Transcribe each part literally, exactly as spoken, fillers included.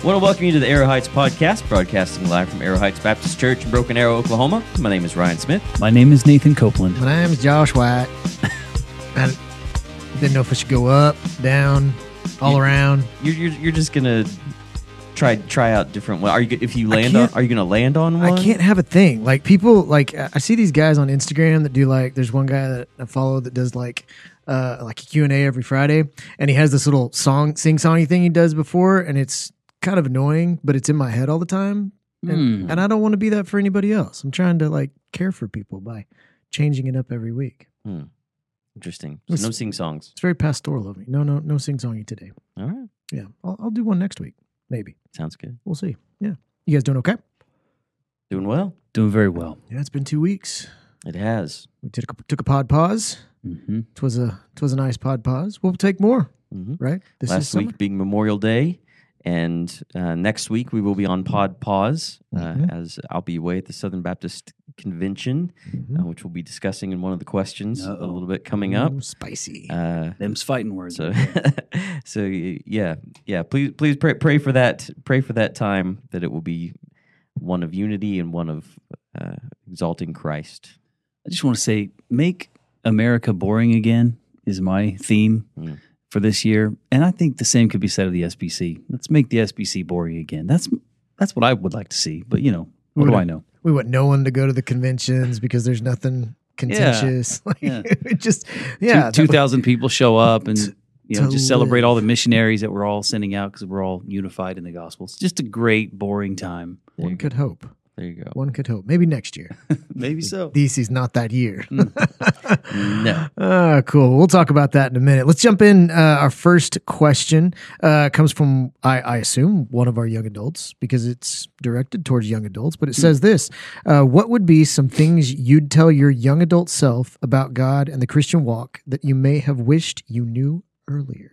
want to welcome you to the Arrow Heights podcast, broadcasting live from Arrow Heights Baptist Church in Broken Arrow, Oklahoma. My name is Ryan Smith. My name is Nathan Copeland. My name is Josh White. I didn't know if I should go up, down, all you, around. You're, you're you're just gonna try try out different. Are you if you land on? Are you gonna land on one? I can't have a thing. Like people, like I see these guys on Instagram that do like. There's one guy that I follow that does like. Uh, like a Q and A every Friday, and he has this little song, sing-songy thing he does before, and it's kind of annoying, but it's in my head all the time, and, Mm. and I don't want to be that for anybody else. I'm trying to like care for people by changing it up every week. Hmm. Interesting. So It's- no sing songs. It's very pastoral of me. No, no, no sing-songy today. All right, Yeah, I'll, I'll do one next week, maybe. sounds good. We'll see. Yeah, you guys doing okay? Doing well. Doing very well. Yeah, it's been two weeks. It has. We took a, took a pod pause. Mm-hmm. It was a it was a nice pod pause. We'll take more, hmm right? This Last summer. week being Memorial Day, and uh, next week we will be on Pod Pause uh, Mhm. as I'll be away at the Southern Baptist Convention, Mhm. uh, which we'll be discussing in one of the questions a Uh-oh. little bit coming up. Ooh, spicy. Uh, Them's fighting words. so, so y- yeah, yeah. Please, please pray, pray for that. Pray for that time that it will be one of unity and one of uh, exalting Christ. I just want to say, make America boring again is my theme Mm. for this year, and I think the same could be said of the S B C. Let's make the S B C boring again. That's that's what I would like to see. But you know, what do Would I it- know? We want no one to go to the conventions because there's nothing contentious. Like, yeah. it just yeah, Two that would- thousand people show up and you know to just celebrate live. all the missionaries that we're all sending out because we're all unified in the gospel. It's just a great boring time. There you one go. could hope. There you go. One could hope. Maybe next year. Maybe so. D C's not that year. No. Ah, cool. We'll talk about that in a minute. Let's jump in. Uh, our first question uh, comes from, I, I assume, one of our young adults because it's directed towards young adults. But it says this: uh, what would be some things you'd tell your young adult self about God and the Christian walk that you may have wished you knew earlier?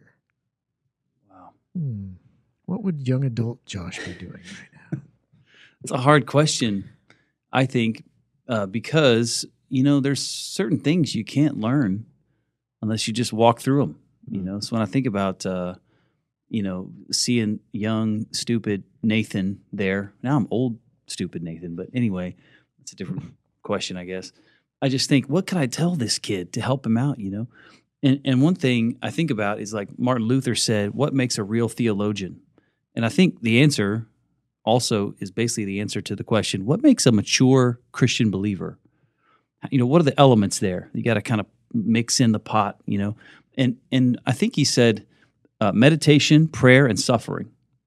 Wow. Hmm. What would young adult Josh be doing right now? It's a hard question, I think, uh, because you know there's certain things you can't learn unless you just walk through them. You know, so when I think about uh, you know seeing young, stupid Nathan there, now I'm old, stupid Nathan, but anyway, it's a different question, I guess. I just think, what can I tell this kid to help him out? You know, and and one thing I think about is like Martin Luther said, "What makes a real theologian?" And I think the answer also is basically the answer to the question, what makes a mature Christian believer? You know, what are the elements there? You got to kind of mix in the pot, you know? And and I think he said uh, meditation, prayer, and suffering.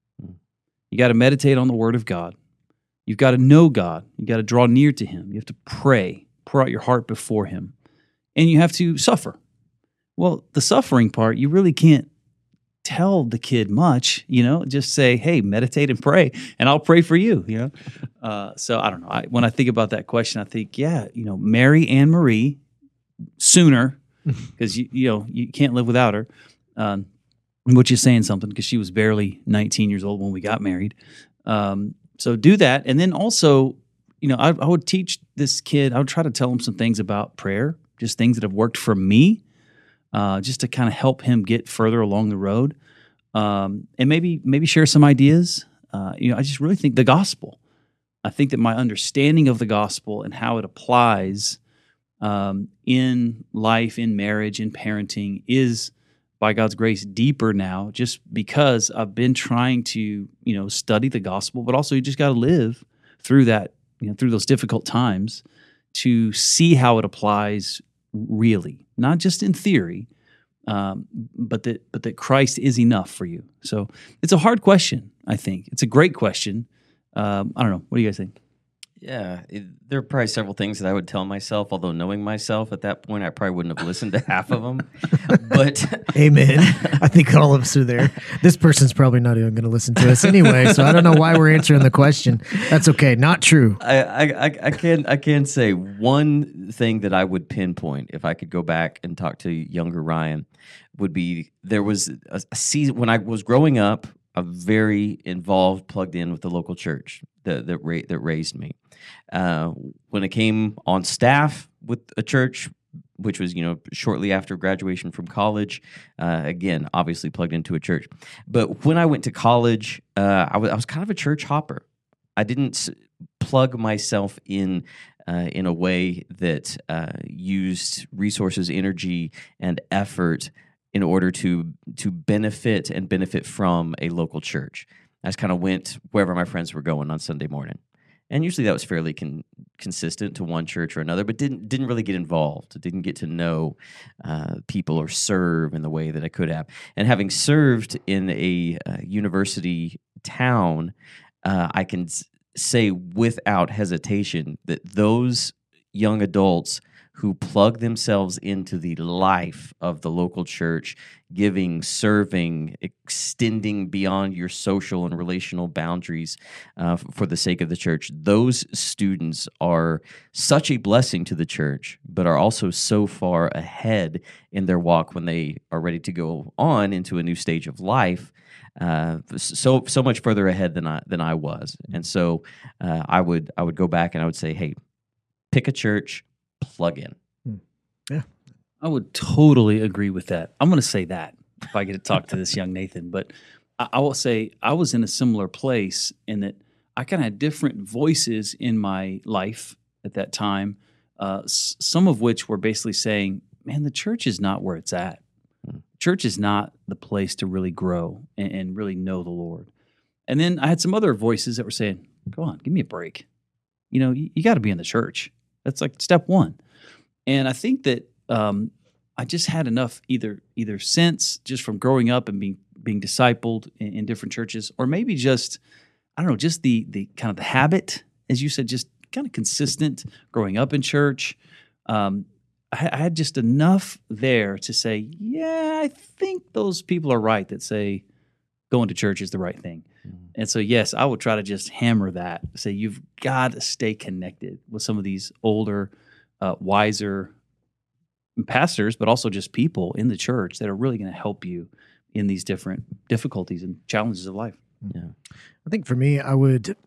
You got to meditate on the Word of God. You've got to know God. You got to draw near to Him. You have to pray, pour out your heart before Him. And you have to suffer. Well, the suffering part, you really can't tell the kid much, you know, just say, hey, meditate and pray, and I'll pray for you, you know. Uh, so I don't know. I, when I think about that question, I think, yeah, you know, Mary Ann Marie sooner, because, you, you know, you can't live without her, um, which is saying something because she was barely nineteen years old when we got married. Um, so do that. And then also, you know, I, I would teach this kid, I would try to tell him some things about prayer, just things that have worked for me. Uh, just to kind of help him get further along the road, um, and maybe maybe share some ideas. Uh, you know, I just really think the gospel. I think that my understanding of the gospel and how it applies um, in life, in marriage, in parenting is, by God's grace, deeper now. Just because I've been trying to, you know, study the gospel, but also you just got to live through that, you know, through those difficult times to see how it applies really, not just in theory, um, but that but that Christ is enough for you. So it's a hard question. I think it's a great question. Um, I don't know. What do you guys think? Yeah, it, there are probably several things that I would tell myself, although knowing myself at that point, I probably wouldn't have listened to half of them. But Amen. I think all of us are there. This person's probably not even going to listen to us anyway, so I don't know why we're answering the question. That's okay. Not true. I, I, I, I can I can say one thing that I would pinpoint if I could go back and talk to younger Ryan would be there was a, a season when I was growing up, a very involved, plugged in with the local church that that, ra- that raised me. Uh, when it came on staff with a church, which was, you know, shortly after graduation from college. Uh, again, obviously plugged into a church. But when I went to college, uh, I, was, I was kind of a church hopper. I didn't s- plug myself in uh, in a way that uh, used resources, energy, and effort in order to to benefit and benefit from a local church. I just kind of went wherever my friends were going on Sunday morning. And usually that was fairly con- consistent to one church or another, but didn't didn't really get involved. Didn't get to know uh, people or serve in the way that I could have. And having served in a uh, university town, uh, I can s- say without hesitation that those young adults who plug themselves into the life of the local church, giving, serving, extending beyond your social and relational boundaries uh, f- for the sake of the church, those students are such a blessing to the church, but are also so far ahead in their walk when they are ready to go on into a new stage of life. Uh, so so much further ahead than I than I was, and so uh, I would I would go back and I would say, hey, pick a church, plug in. Yeah. I would totally agree with that. I'm going to say that if I get to talk to this young Nathan, but I, I will say I was in a similar place in that I kind of had different voices in my life at that time, uh, s- some of which were basically saying, man, the church is not where it's at. Church is not the place to really grow and, and really know the Lord. And then I had some other voices that were saying, go on, give me a break. You know, you, you got to be in the church. That's like step one. And I think that um, I just had enough either either sense just from growing up and being being discipled in, in different churches, or maybe just I don't know, just the the kind of the habit, as you said, just kind of consistent growing up in church. Um, I, I had just enough there to say, yeah, I think those people are right that say going to church is the right thing. And so, yes, I would try to just hammer that. Say you've got to stay connected with some of these older, uh, wiser pastors, but also just people in the church that are really going to help you in these different difficulties and challenges of life. Yeah. I think for me, I would,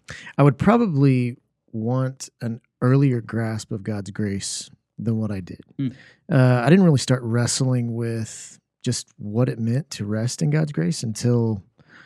I would probably want an earlier grasp of God's grace than what I did. Hmm. Uh, I didn't really start wrestling with just what it meant to rest in God's grace until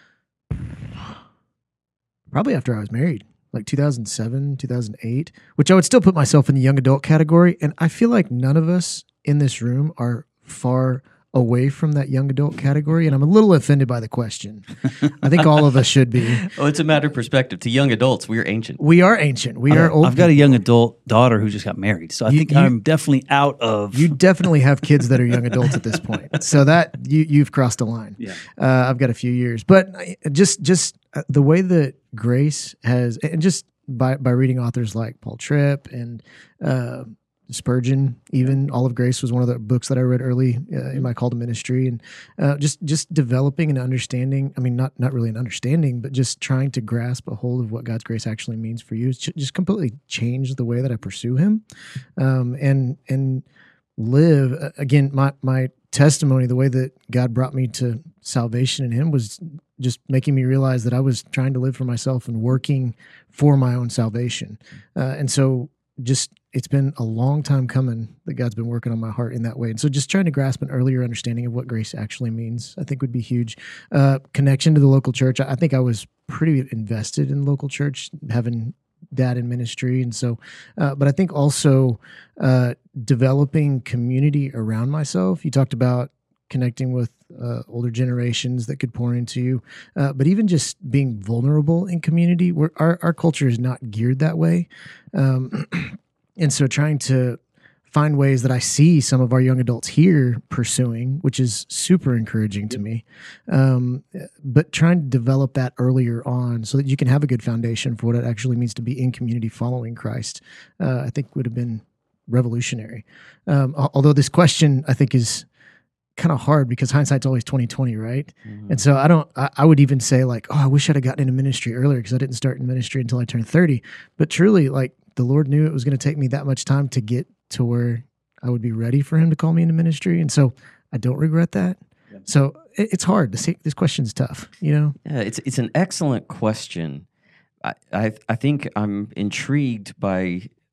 probably after I was married, like two thousand seven, two thousand eight, which I would still put myself in the young adult category. And I feel like none of us in this room are far away from that young adult category. And I'm a little offended by the question. I think all of us should be. Well, it's a matter of perspective. To young adults, we're ancient. We are ancient. We are old. I've got a people. young adult daughter who just got married, so I You- think you- I'm definitely out of. You definitely have kids that are young adults at this point. So that you, you've crossed a line. Yeah. Uh, I've got a few years, but I- just, just uh, the way that grace has, and just by, by reading authors like Paul Tripp and, uh, Spurgeon, even All of Grace was one of the books that I read early uh, in my call to ministry, and uh, just just developing an understanding. I mean, not not really an understanding, but just trying to grasp a hold of what God's grace actually means for you. It's ju- just completely changed the way that I pursue Him, um, and and live. Uh, again, my my testimony, the way that God brought me to salvation in Him, was just making me realize that I was trying to live for myself and working for my own salvation, uh, and so. Just it's been a long time coming that God's been working on my heart in that way. And so just trying to grasp an earlier understanding of what grace actually means, I think would be huge. Uh, connection to the local church. I I think I was pretty invested in local church, having dad in ministry. And so, uh, but I think also uh, developing community around myself. You talked about connecting with uh, older generations that could pour into you, uh, but even just being vulnerable in community. Where our our culture is not geared that way, um, and so trying to find ways that I see some of our young adults here pursuing, which is super encouraging to me. Um, but trying to develop that earlier on so that you can have a good foundation for what it actually means to be in community following Christ, uh, I think would have been revolutionary. Um, al- although this question I think is kind of hard because hindsight's always twenty twenty, right? Mm-hmm. And so I don't, I, I would even say like, oh, I wish I'd have gotten into ministry earlier because I didn't start in ministry until I turned thirty. But truly, like the Lord knew it was going to take me that much time to get to where I would be ready for Him to call me into ministry. And so I don't regret that. Yeah. So it, it's hard to see. This question's tough, you know? Yeah, it's it's an excellent question. I, I I think I'm intrigued by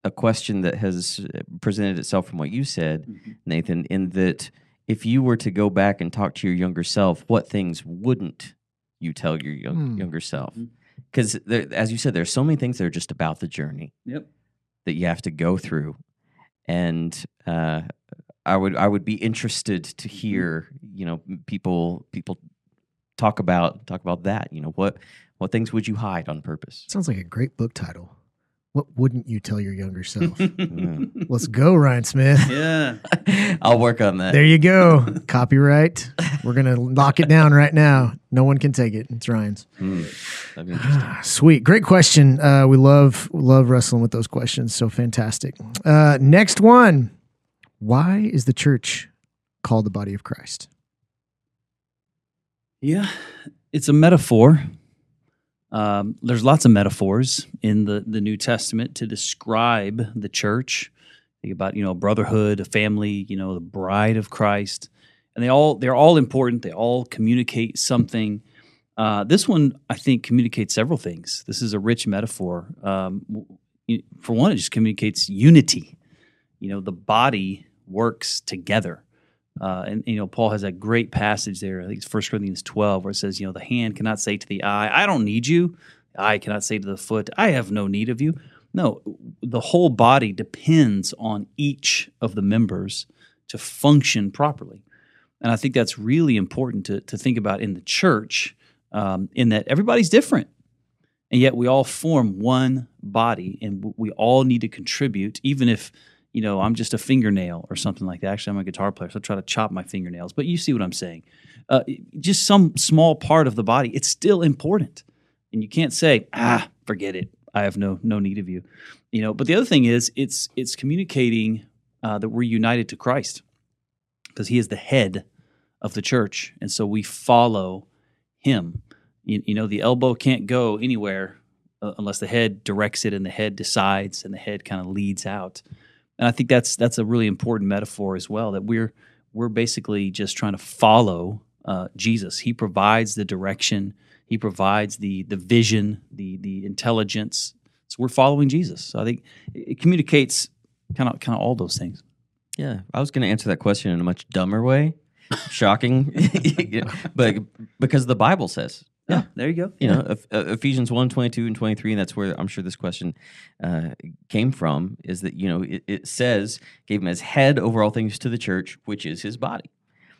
a question that has presented itself from what you said, Mhm. Nathan, in that if you were to go back and talk to your younger self, what things wouldn't you tell your young, Hmm. younger self? Mhm. Because as you said, there's so many things that are just about the journey Yep. that you have to go through, and uh, I would I would be interested to hear, you know, people people talk about talk about that. You know, what what things would you hide on purpose? Sounds like a great book title. What wouldn't you tell your younger self? Mm. Let's go, Ryan Smith. Yeah. I'll work on that. There you go. Copyright. We're going to lock it down right now. No one can take it. It's Ryan's. Mm, that'd be interesting. Sweet. Great question. Uh, we love love wrestling with those questions. So fantastic. Uh, next one. Why is the church called the body of Christ? Yeah, it's a metaphor. Um, there's lots of metaphors in the, the New Testament to describe the church. Think about, you know, brotherhood, a family, you know, the bride of Christ. And they all, they're all important. They all communicate something. Uh, this one, I think, communicates several things. This is a rich metaphor. Um, w- for one, it just communicates unity. You know, the body works together. Uh, and, you know, Paul has a great passage there. I think it's First Corinthians twelve, where it says, you know, the hand cannot say to the eye, I don't need you. The eye cannot say to the foot, I have no need of you. No, the whole body depends on each of the members to function properly. And I think that's really important to, to think about in the church, um, in that everybody's different. And yet we all form one body, and we all need to contribute, even if, you know, I'm just a fingernail or something like that. Actually, I'm a guitar player, so I try to chop my fingernails. But you see what I'm saying. Uh, just some small part of the body, it's still important. And you can't say, ah, forget it. I have no no need of you. You know. But the other thing is, it's it's communicating uh, that we're united to Christ, because He is the head of the church, and so we follow Him. You, you know, the elbow can't go anywhere uh, unless the head directs it, and the head decides, and the head kind of leads out. And I think that's that's a really important metaphor as well, that we're we're basically just trying to follow uh, Jesus. He provides the direction. He provides the the vision, the the intelligence. So we're following Jesus. So I think it, it communicates kind of kind of all those things. Yeah, I was going to answer that question in a much dumber way. Shocking, but because the Bible says. Yeah, there you go. You know, Eph- uh, Ephesians one, twenty-two and twenty-three, and that's where I'm sure this question uh, came from, is that, you know, it, it says, gave him as head over all things to the church, which is his body.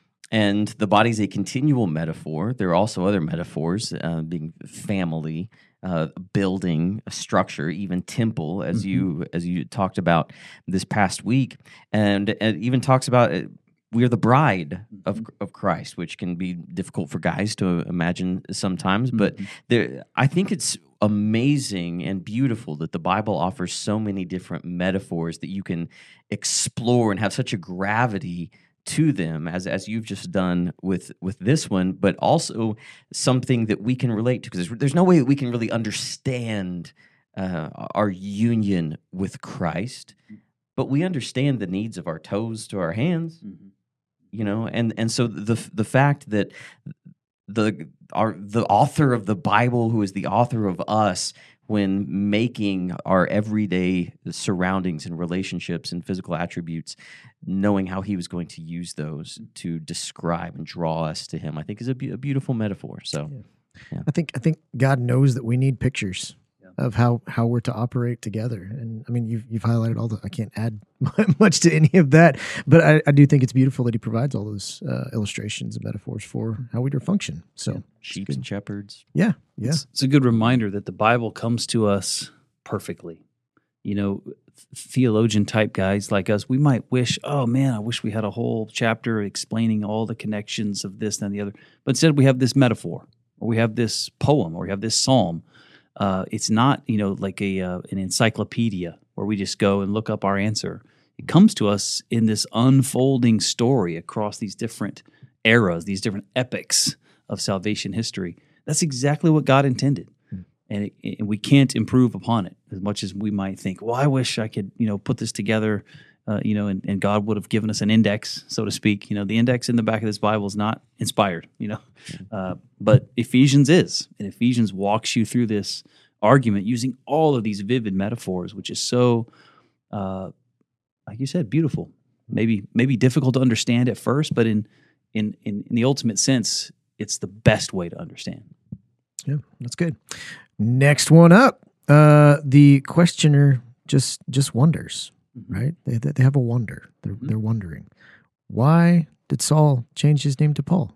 And the body is a continual metaphor. There are also other metaphors, uh, being family, uh, building, a structure, even temple, as Mhm. you as you talked about this past week, and, and it even talks about it. We are the bride of of Christ, which can be difficult for guys to imagine sometimes. But Mhm. there, I think it's amazing and beautiful that the Bible offers so many different metaphors that you can explore and have such a gravity to them, as as you've just done with with this one, but also something that we can relate to, because there's, there's no way that we can really understand uh, our union with Christ, but we understand the needs of our toes to our hands. Mhm. You know, and and so the the fact that the our the author of the Bible, who is the author of us, when making our everyday surroundings and relationships and physical attributes, knowing how he was going to use those to describe and draw us to him, I think is a, be- a beautiful metaphor. So, I think I think God knows that we need pictures Yeah. of how how we're to operate together. And I mean, you've you've highlighted all the. I can't add much to any of that, but I, I do think it's beautiful that He provides all those uh, illustrations and metaphors for how we do function. So sheep good. and shepherds. yeah, yeah, It's, it's a good reminder that the Bible comes to us perfectly. You know, theologian type guys like us, we might wish, oh man, I wish we had a whole chapter explaining all the connections of this and the other. But instead, we have this metaphor, or we have this poem, or we have this psalm. Uh, it's not, you know, like a uh, an encyclopedia where we just go and look up our answer. It comes to us in this unfolding story across these different eras, these different epics of salvation history. That's exactly what God intended. And, it, and we can't improve upon it as much as we might think, well, I wish I could, you know, put this together, uh, you know, and, and God would have given us an index, so to speak. You know, the index in the back of this Bible is not inspired, you know, uh, but Ephesians is. And Ephesians walks you through this argument using all of these vivid metaphors, which is so uh, like you said, beautiful. Maybe maybe difficult to understand at first, but in in in, in the ultimate sense, it's the best way to understand. Yeah, that's good. Next one up. Uh, the questioner just just wonders, Mhm. right? They they they have a wonder. They're Mhm. they're wondering, why did Saul change his name to Paul?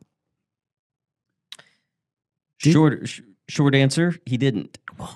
Did- Short sh- short answer, he didn't.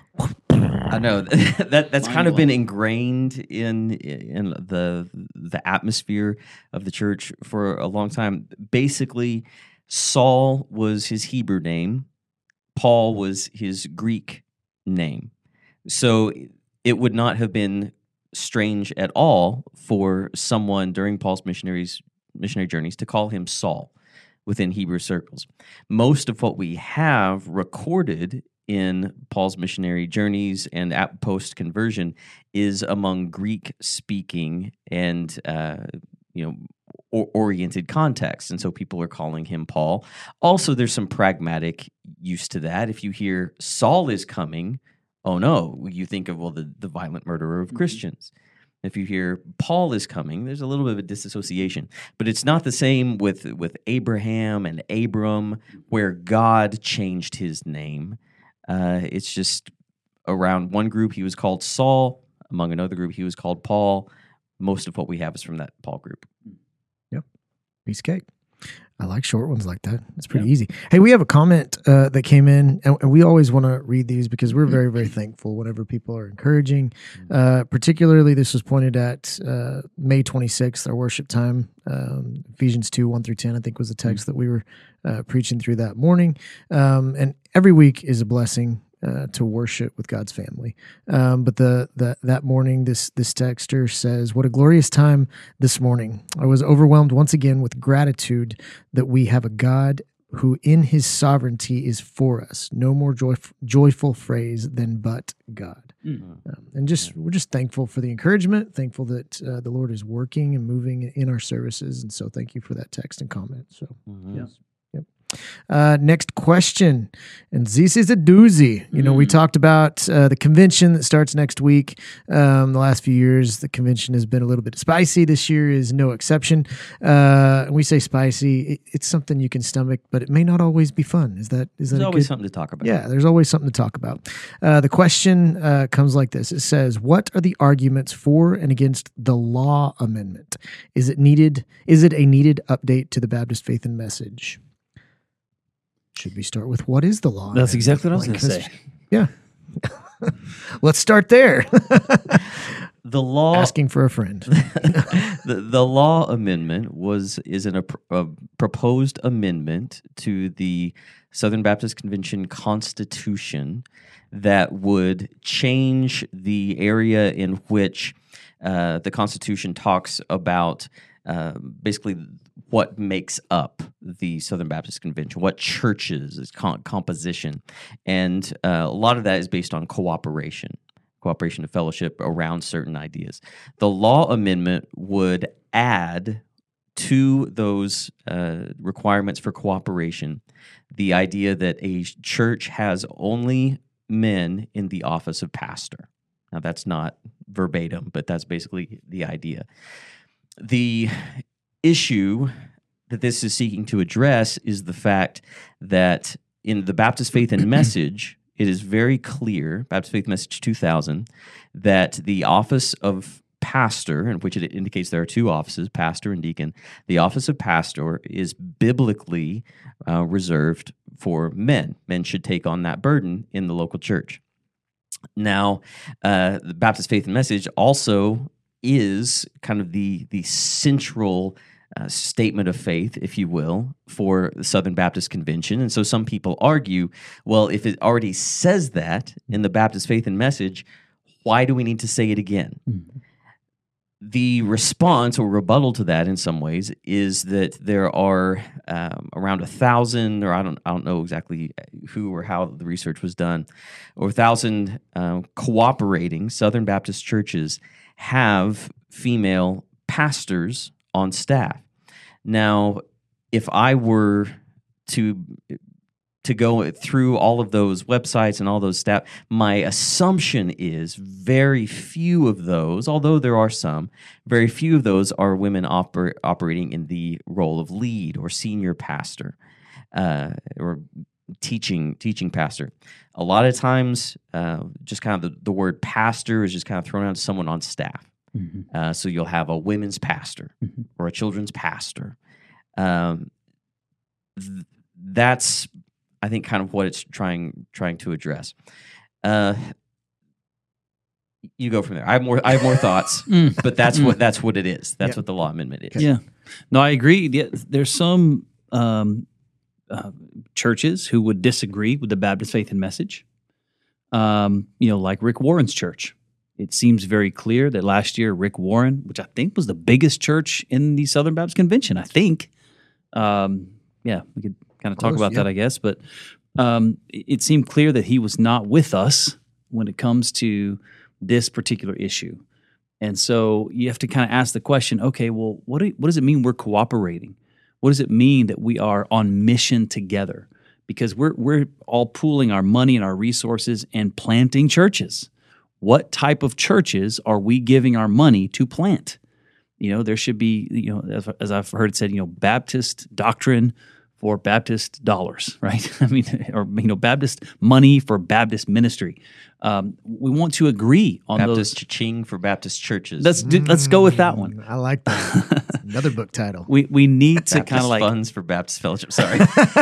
I know that that's kind of Mind been blown. ingrained in in the the atmosphere of the church for a long time. Basically, Saul was his Hebrew name, Paul was his Greek name. So it would not have been strange at all for someone during Paul's missionaries missionary journeys to call him Saul within Hebrew circles. Most of what we have recorded in Paul's missionary journeys and at post conversion is among Greek speaking and uh, you know or- oriented contexts, and so people are calling him Paul. Also, there's some pragmatic use to that. If you hear Saul is coming, oh no, you think of well the the violent murderer of Mhm. Christians. If you hear Paul is coming, there's a little bit of a disassociation, but it's not the same with with Abraham and Abram, where God changed his name. Uh, it's just around one group he was called Saul, among another group he was called Paul. Most of what we have is from that Paul group. Piece of cake. I like short ones like that. It's pretty easy. Hey, we have a comment uh, that came in, and, and we always want to read these because we're very, very thankful whenever people are encouraging. Uh, particularly, this was pointed at uh, May twenty-sixth, our worship time. Um, Ephesians two, one through ten, I think was the text that we were uh, preaching through that morning. Um, and every week is a blessing. Uh, to worship with God's family, um, but the, the that morning, this this texter says, "What a glorious time this morning! I was overwhelmed once again with gratitude that we have a God who, in His sovereignty, is for us. No more joy, joyful phrase than but God." Mm. Um, and just we're just thankful for the encouragement, thankful that uh, the Lord is working and moving in our services, and so thank you for that text and comment. So. Mhm. Yeah. Uh, next question, and this is a doozy. You know, we Mm. talked about uh, the convention that starts next week. Um, the last few years, the convention has been a little bit spicy. This year is no exception. Uh, and we say spicy; it, it's something you can stomach, but it may not always be fun. Is that is that There's a always good? something to talk about. Yeah, there's always something to talk about. Uh, the question uh, comes like this: It says, "What are the arguments for and against the law amendment? Is it needed? Is it a needed update to the Baptist faith and message?" Should we start with what is the law? That's amendment? exactly what I was Like, going to say. Yeah. Let's start there. The law Asking for a friend. the, the law amendment was is an, a, a proposed amendment to the Southern Baptist Convention Constitution that would change the area in which uh, the Constitution talks about uh, basically what makes up the Southern Baptist Convention, what churches, its com- composition, and uh, a lot of that is based on cooperation. Cooperation and fellowship around certain ideas. The law amendment would add to those uh, requirements for cooperation the idea that a church has only men in the office of pastor. Now, that's not verbatim, but that's basically the idea. The issue that this is seeking to address is the fact that in the Baptist Faith and Message, it is very clear, Baptist Faith Message two thousand, that the office of pastor, in which it indicates there are two offices, pastor and deacon, the office of pastor is biblically uh, reserved for men. Men should take on that burden in the local church. Now, uh, the Baptist Faith and Message also is kind of the, the central Uh, statement of faith, if you will, for the Southern Baptist Convention. And so some people argue, well, if it already says that in the Baptist Faith and Message, why do we need to say it again? Mm. The response or rebuttal to that in some ways is that there are um, around a thousand, or I don't, I don't know exactly who or how the research was done, or a thousand uh, cooperating Southern Baptist churches have female pastors on staff. Now, if I were to to go through all of those websites and all those stats. My assumption is very few of those, although there are some, very few of those are women oper- operating in the role of lead or senior pastor uh, or teaching teaching pastor. A lot of times, uh, just kind of the, the word pastor is just kind of thrown out to someone on staff. Mm-hmm. Uh, so you'll have a women's pastor mm-hmm. or a children's pastor. Um, th- that's, I think, kind of what it's trying trying to address. Uh, you go from there. I have more. I have more thoughts, mm. but that's mm. what that's what it is. That's yeah. what the law amendment is. Yeah. No, I agree. Yeah, there's some um, uh, churches who would disagree with the Baptist Faith and Message. Um, you know, like Rick Warren's church. It seems very clear that last year, Rick Warren, which I think was the biggest church in the Southern Baptist Convention, I think. Um, yeah, we could kind of talk about yeah. that, I guess. But um, it seemed clear that he was not with us when it comes to this particular issue. And so you have to kind of ask the question, okay, well, what do, what does it mean we're cooperating? What does it mean that we are on mission together? Because we're we're all pooling our money and our resources and planting churches. What type of churches are we giving our money to plant? You know, there should be, you know, as, as I've heard it said, you know, Baptist doctrine for Baptist dollars, right? I mean, or, you know, Baptist money for Baptist ministry. Um, we want to agree on Baptist those. cha-ching for Baptist churches. Let's do, let's go with that one. I like that. It's another book title. We we need to kind of like funds for Baptist fellowship. Sorry,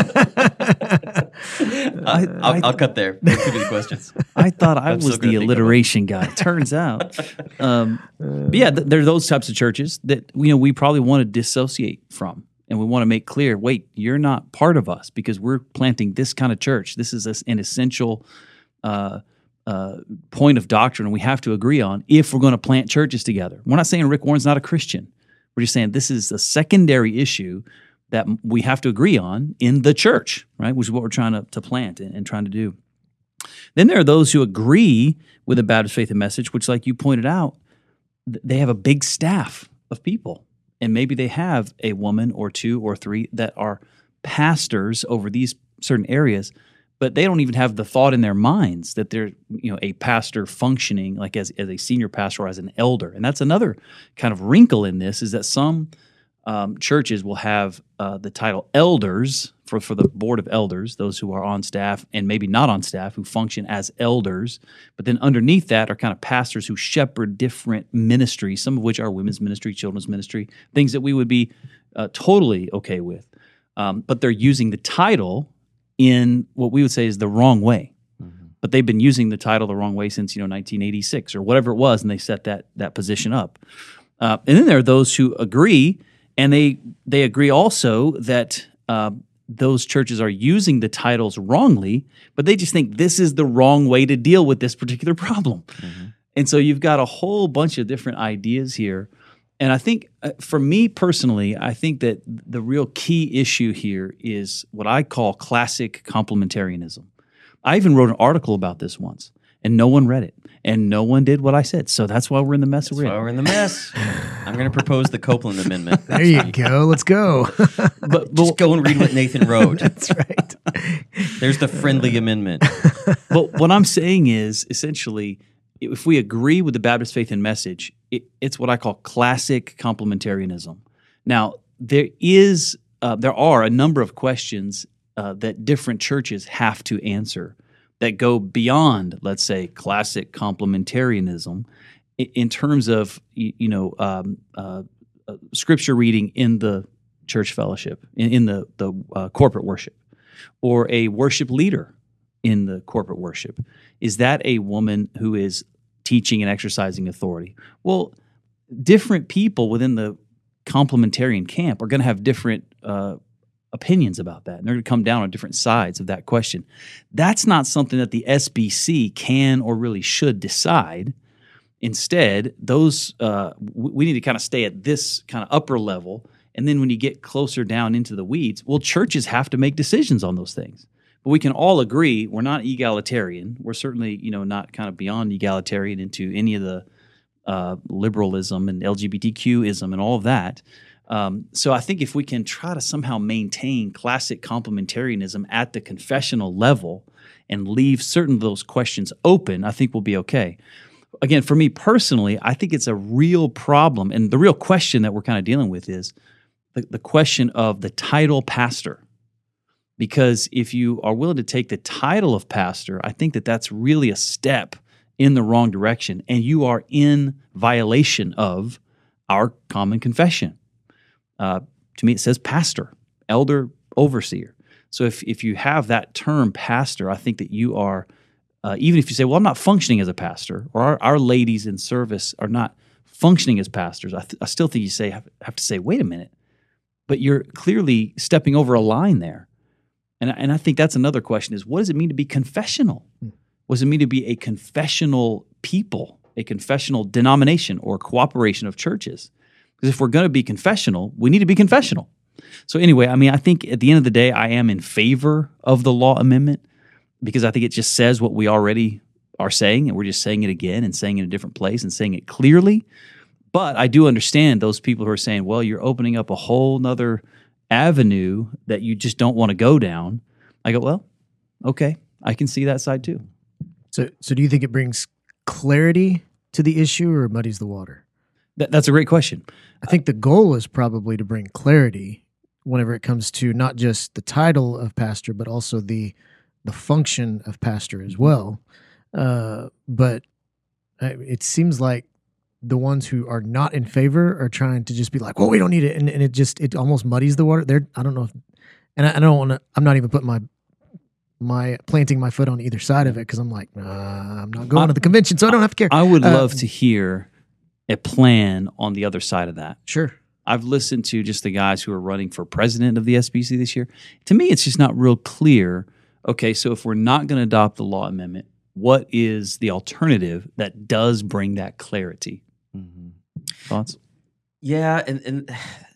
I, I'll, I'll cut there. Too many questions. I thought I was the alliteration guy. Turns out, um, but yeah, th- there are those types of churches that you know we probably want to dissociate from. And we want to make clear, wait, you're not part of us because we're planting this kind of church. This is an essential uh, uh, point of doctrine we have to agree on if we're going to plant churches together. We're not saying Rick Warren's not a Christian. We're just saying this is a secondary issue that we have to agree on in the church, right? Which is what we're trying to, to plant and, and trying to do. Then there are those who agree with the Baptist Faith and Message, which, like you pointed out, they have a big staff of people. And maybe they have a woman or two or three that are pastors over these certain areas, but they don't even have the thought in their minds that they're, you know, a pastor functioning like as, as a senior pastor or as an elder. And that's another kind of wrinkle in this is that some um, churches will have uh, the title elders for, for the board of elders, those who are on staff and maybe not on staff who function as elders. But then underneath that are kind of pastors who shepherd different ministries, some of which are women's ministry, children's ministry, things that we would be uh, totally okay with. Um, but they're using the title in what we would say is the wrong way. Mm-hmm. But they've been using the title the wrong way since, you know, nineteen eighty-six or whatever it was, and they set that that position up. Uh, and then there are those who agree, and they they agree also that uh, those churches are using the titles wrongly, but they just think this is the wrong way to deal with this particular problem. Mm-hmm. And so you've got a whole bunch of different ideas here. And I think uh, for me personally, I think that the real key issue here is what I call classic complementarianism. I even wrote an article about this once, and no one read it, and no one did what I said. So that's why we're in the mess that's we're in. That's why we're in the mess. I'm going to propose the Copeland Amendment. There you go. Let's go. but, but Just go and read what Nathan wrote. That's right. There's the friendly amendment. But what I'm saying is, essentially, if we agree with the Baptist Faith and Message, it, it's what I call classic complementarianism. Now, there is, uh, there are a number of questions uh, that different churches have to answer that go beyond, let's say, classic complementarianism in, in terms of, you, you know, um, uh, uh, scripture reading in the church fellowship, in, in the the uh, corporate worship, or a worship leader in the corporate worship. Is that a woman who is teaching and exercising authority? Well, different people within the complementarian camp are going to have different uh, opinions about that, and they're going to come down on different sides of that question. That's not something that the S B C can or really should decide. Instead, those uh, we need to kind of stay at this kind of upper level, and then when you get closer down into the weeds, well, churches have to make decisions on those things. But we can all agree we're not egalitarian. We're certainly, you know, not kind of beyond egalitarian into any of the uh, liberalism and L G B T Q ism and all of that. Um, so I think if we can try to somehow maintain classic complementarianism at the confessional level and leave certain of those questions open, I think we'll be okay. Again, for me personally, I think it's a real problem. And the real question that we're kind of dealing with is the, the question of the title pastor. Because if you are willing to take the title of pastor, I think that that's really a step in the wrong direction. And you are in violation of our common confession. Uh, to me, it says pastor, elder, overseer. So if, if you have that term pastor, I think that you are, uh, even if you say, well, I'm not functioning as a pastor, or our, our ladies in service are not functioning as pastors, I, th- I still think you say have, have to say, wait a minute, but you're clearly stepping over a line there. And, and I think that's another question is, what does it mean to be confessional? What does it mean to be a confessional people, a confessional denomination or cooperation of churches? Because if we're going to be confessional, we need to be confessional. So anyway, I mean, I think at the end of the day, I am in favor of the law amendment because I think it just says what we already are saying, and we're just saying it again and saying it in a different place and saying it clearly. But I do understand those people who are saying, well, you're opening up a whole nother avenue that you just don't want to go down. I go, well, okay, I can see that side too. So, so do you think it brings clarity to the issue or muddies the water? That, that's a great question. I think the goal is probably to bring clarity whenever it comes to not just the title of pastor, but also the the function of pastor as well. Uh, but it seems like the ones who are not in favor are trying to just be like, well, we don't need it. And, and it just, it almost muddies the water. They're, I don't know if, and I, I don't want to, I'm not even putting my, my planting my foot on either side of it. Cause I'm like, nah, I'm not going I, to the convention. So I don't have to care. I would uh, love to hear a plan on the other side of that. Sure. I've listened to just the guys who are running for president of the S B C this year. To me, it's just not real clear. Okay, so if we're not going to adopt the law amendment, what is the alternative that does bring that clarity? Mm-hmm. Thoughts? Yeah, and, and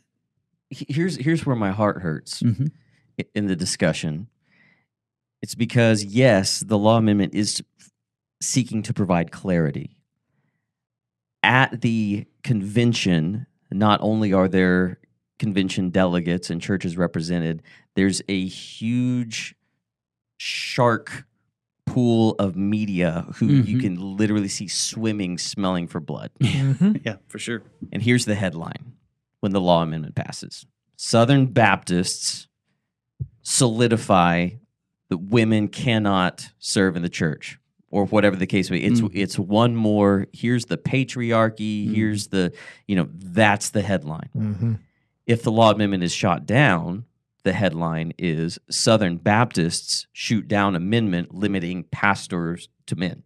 here's here's where my heart hurts Mm-hmm. in the discussion. It's because, yes, the law amendment is seeking to provide clarity. At the convention, not only are there convention delegates and churches represented, there's a huge shark pool of media who Mm-hmm. you can literally see swimming, smelling for blood. Mm-hmm. Yeah, for sure. And here's the headline when the law amendment passes. Southern Baptists solidify that women cannot serve in the church, or whatever the case may be. It's Mm. it's one more, here's the patriarchy, Mm. here's the, you know, that's the headline. Mm-hmm. If the law amendment is shot down, the headline is Southern Baptists shoot down amendment limiting pastors to men.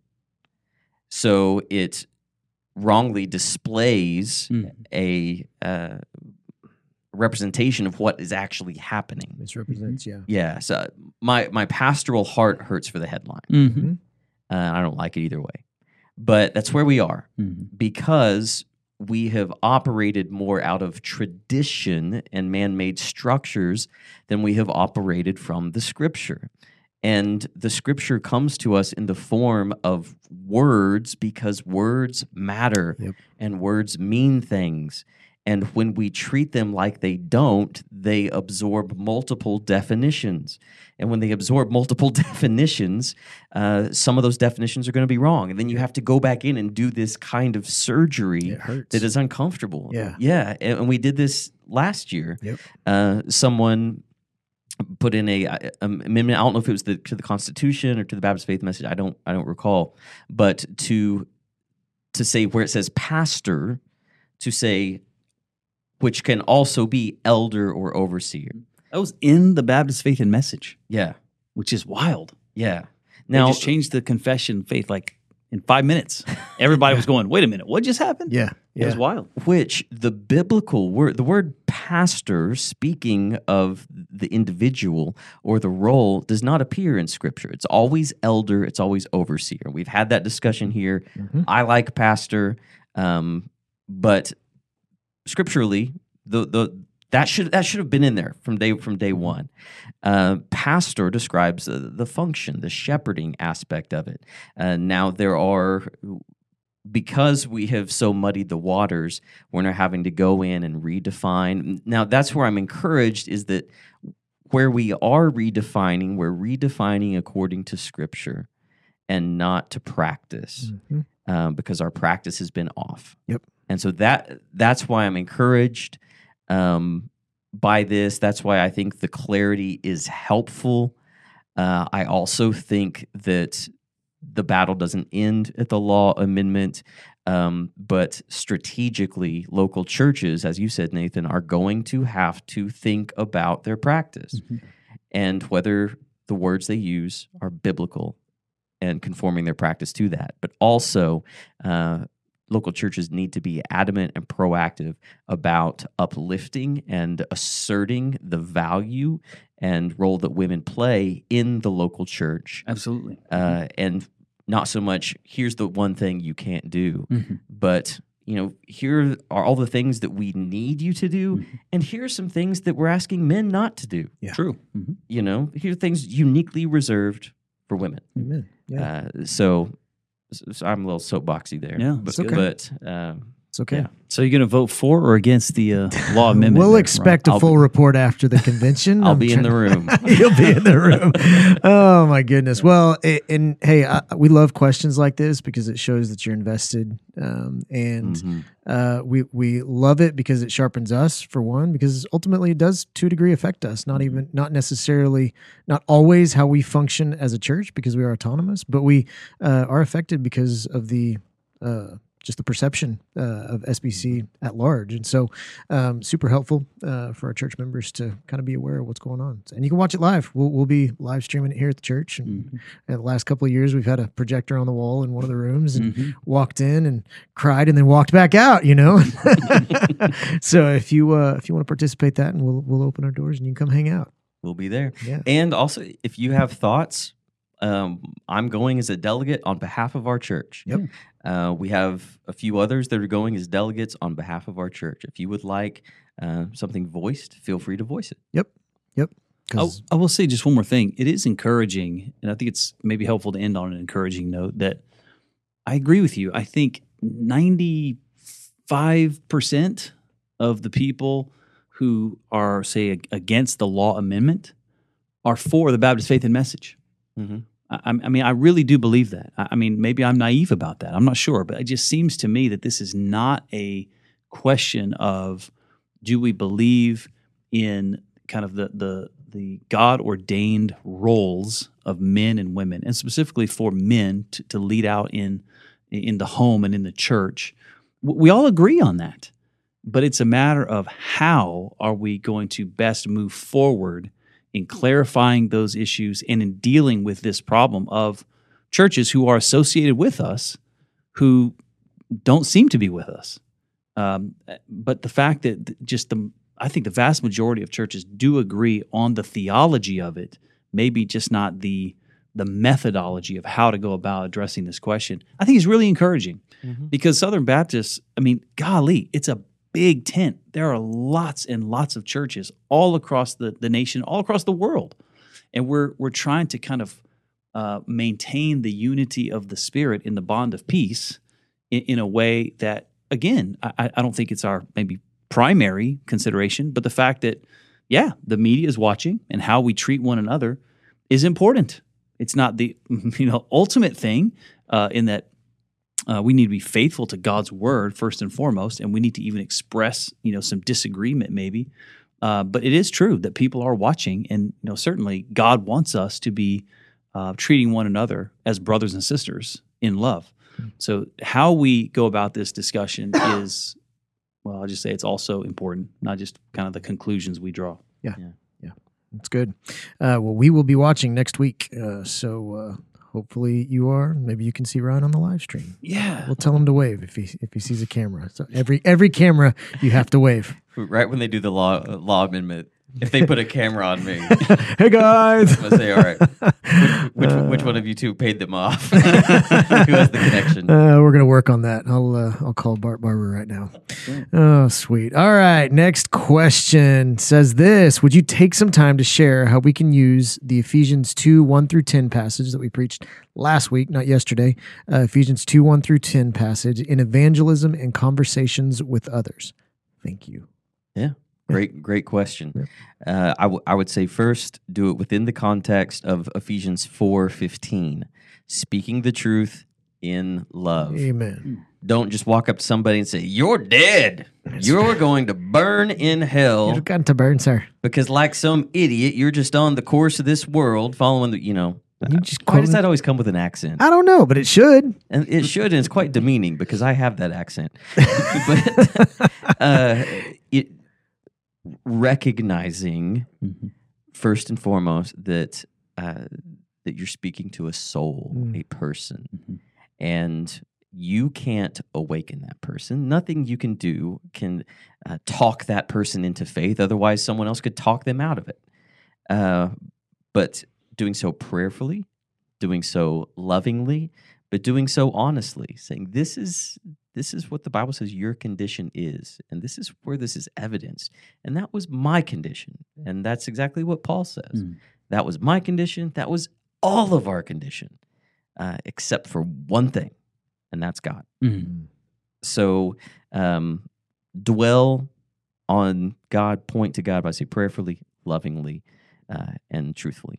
So it wrongly displays Mm. a uh, representation of what is actually happening. Misrepresents, yeah. Yeah, so my my pastoral heart hurts for the headline. Mm-hmm. Uh, I don't like it either way. But that's where we are Mm-hmm. because we have operated more out of tradition and man-made structures than we have operated from the Scripture. And the Scripture comes to us in the form of words because words matter. Yep. And words mean things. And when we treat them like they don't, they absorb multiple definitions. And when they absorb multiple definitions, uh, some of those definitions are going to be wrong. And then you have to go back in and do this kind of surgery It hurts. that is uncomfortable. Yeah. Yeah. And, and we did this last year. Yep. Uh, someone put in a, a amendment. I don't know if it was the, to the Constitution or to the Baptist Faith Message. I don't. I don't recall. But to to say where it says pastor, to say which can also be elder or overseer. That was in the Baptist Faith and Message, Yeah. which is wild. Yeah. Now, Now, they just changed the confession faith like in five minutes. Everybody was going, wait a minute, what just happened? Yeah. It was Yeah. wild. which the biblical word, the word pastor, speaking of the individual or the role, does not appear in Scripture. It's always elder, it's always overseer. We've had that discussion here. Mhm. I like pastor, um, but scripturally, the the that should that should have been in there from day from day one. Uh, pastor describes uh, the function, the shepherding aspect of it. Uh, now there are because we have so muddied the waters, we're now having to go in and redefine. Now, that's where I'm encouraged is that where we are redefining, we're redefining according to Scripture and not to practice, Mm-hmm. um, because our practice has been off. Yep. And so that that's why I'm encouraged um, by this. That's why I think the clarity is helpful. Uh, I also think that the battle doesn't end at the law amendment, um, but strategically, local churches, as you said, Nathan, are going to have to think about their practice Mhm. and whether the words they use are biblical and conforming their practice to that. But also, uh, local churches need to be adamant and proactive about uplifting and asserting the value and role that women play in the local church. Absolutely. Uh, and not so much, here's the one thing you can't do, Mhm. but, you know, here are all the things that we need you to do, Mhm. and here are some things that we're asking men not to do. Yeah. True. Mhm. You know, here are things uniquely reserved for women. Amen. Yeah, Uh, so, so I'm a little soapboxy there. Yeah, but, it's okay. but um, it's okay. yeah. So you're going to vote for or against the uh, law amendment? We'll there, expect I'll a full be- report after the convention. I'll I'm be in trying- the room. You'll be in the room. Oh my goodness. Well, it, and hey, I, we love questions like this because it shows that you're invested, um, and Mhm. uh, we we love it because it sharpens us for one. Because ultimately, it does to a degree affect us. Not even not necessarily, not always how we function as a church because we are autonomous, but we uh, are affected because of the. Uh, just the perception uh, of S B C at large. And so um, super helpful uh, for our church members to kind of be aware of what's going on. And you can watch it live. We'll, we'll be live streaming it here at the church. And Mhm. in the last couple of years, we've had a projector on the wall in one of the rooms and Mhm. walked in and cried and then walked back out, you know? So if you uh, if you want to participate that, and we'll, we'll open our doors and you can come hang out. We'll be there. Yeah. And also, if you have thoughts, um, I'm going as a delegate on behalf of our church. Yep. Uh, we have a few others that are going as delegates on behalf of our church. If you would like uh, something voiced, feel free to voice it. Yep. Yep. I, 'Cause- I will say just one more thing. It is encouraging, and I think it's maybe helpful to end on an encouraging note that I agree with you. I think ninety-five percent of the people who are, say, ag- against the law amendment are for the Baptist faith and message. Mm-hmm. I, I mean, I really do believe that. I, I mean, maybe I'm naive about that. I'm not sure, but it just seems to me that this is not a question of do we believe in kind of the the the God ordained roles of men and women, and specifically for men to, to lead out in in the home and in the church. We all agree on that, but it's a matter of how are we going to best move forward in clarifying those issues and in dealing with this problem of churches who are associated with us who don't seem to be with us. Um, but the fact that just the, I think the vast majority of churches do agree on the theology of it, maybe just not the the methodology of how to go about addressing this question, I think is really encouraging. Mm-hmm. Because Southern Baptists, I mean, golly, it's a big tent. There are lots and lots of churches all across the, the nation, all across the world. And we're we're trying to kind of uh, maintain the unity of the Spirit in the bond of peace in, in a way that, again, I, I don't think it's our maybe primary consideration, but the fact that, yeah, the media is watching and how we treat one another is important. It's not the you know ultimate thing uh, in that uh, we need to be faithful to God's word first and foremost, and we need to even express you know some disagreement maybe. Uh, but it is true that people are watching, and you know certainly God wants us to be uh, treating one another as brothers and sisters in love. So how we go about this discussion is, well, I'll just say it's also important, not just kind of the conclusions we draw. That's good. Uh, well, we will be watching next week. Uh, so uh, hopefully you are. Maybe you can see Ryan on the live stream. Yeah. We'll tell him to wave if he if he sees a camera. So every every camera you have to wave. Right when they do the law uh, law amendment If they put a camera on me, Hey guys. I'm gonna say, all right, which, which, which one of you two paid them off? Who has the connection? Uh, we're gonna work on that. I'll uh, I'll call Bart Barber right now. Oh, sweet. All right. Next question says this: would you take some time to share how we can use the Ephesians two one through ten passage that we preached last week, not yesterday? Uh, Ephesians two one through ten passage in evangelism and conversations with others. Thank you. Yeah. Great, great question. Uh, I, w- I would say first, do it within the context of Ephesians four fifteen, speaking the truth in love. Amen. Don't just walk up to somebody and say, "You're dead. You're going to burn in hell." You're going to burn, sir. Because like some idiot, you're just on the course of this world, following the, you know. You just Why does quoting- that always come with an accent? I don't know, but it should. And it should, and it's quite demeaning because I have that accent. But uh, it recognizing Mhm. first and foremost that uh, that you're speaking to a soul, Mm. a person, Mhm. and you can't awaken that person. Nothing you can do can uh, talk that person into faith. Otherwise, someone else could talk them out of it. Uh, but doing so prayerfully, doing so lovingly, but doing so honestly, saying this is this is what the Bible says your condition is, and this is where this is evidenced. And that was my condition, and that's exactly what Paul says. Mm. That was my condition. That was all of our condition, uh, except for one thing, and that's God. Mhm. So um, dwell on God, point to God by saying prayerfully, lovingly, uh, and truthfully.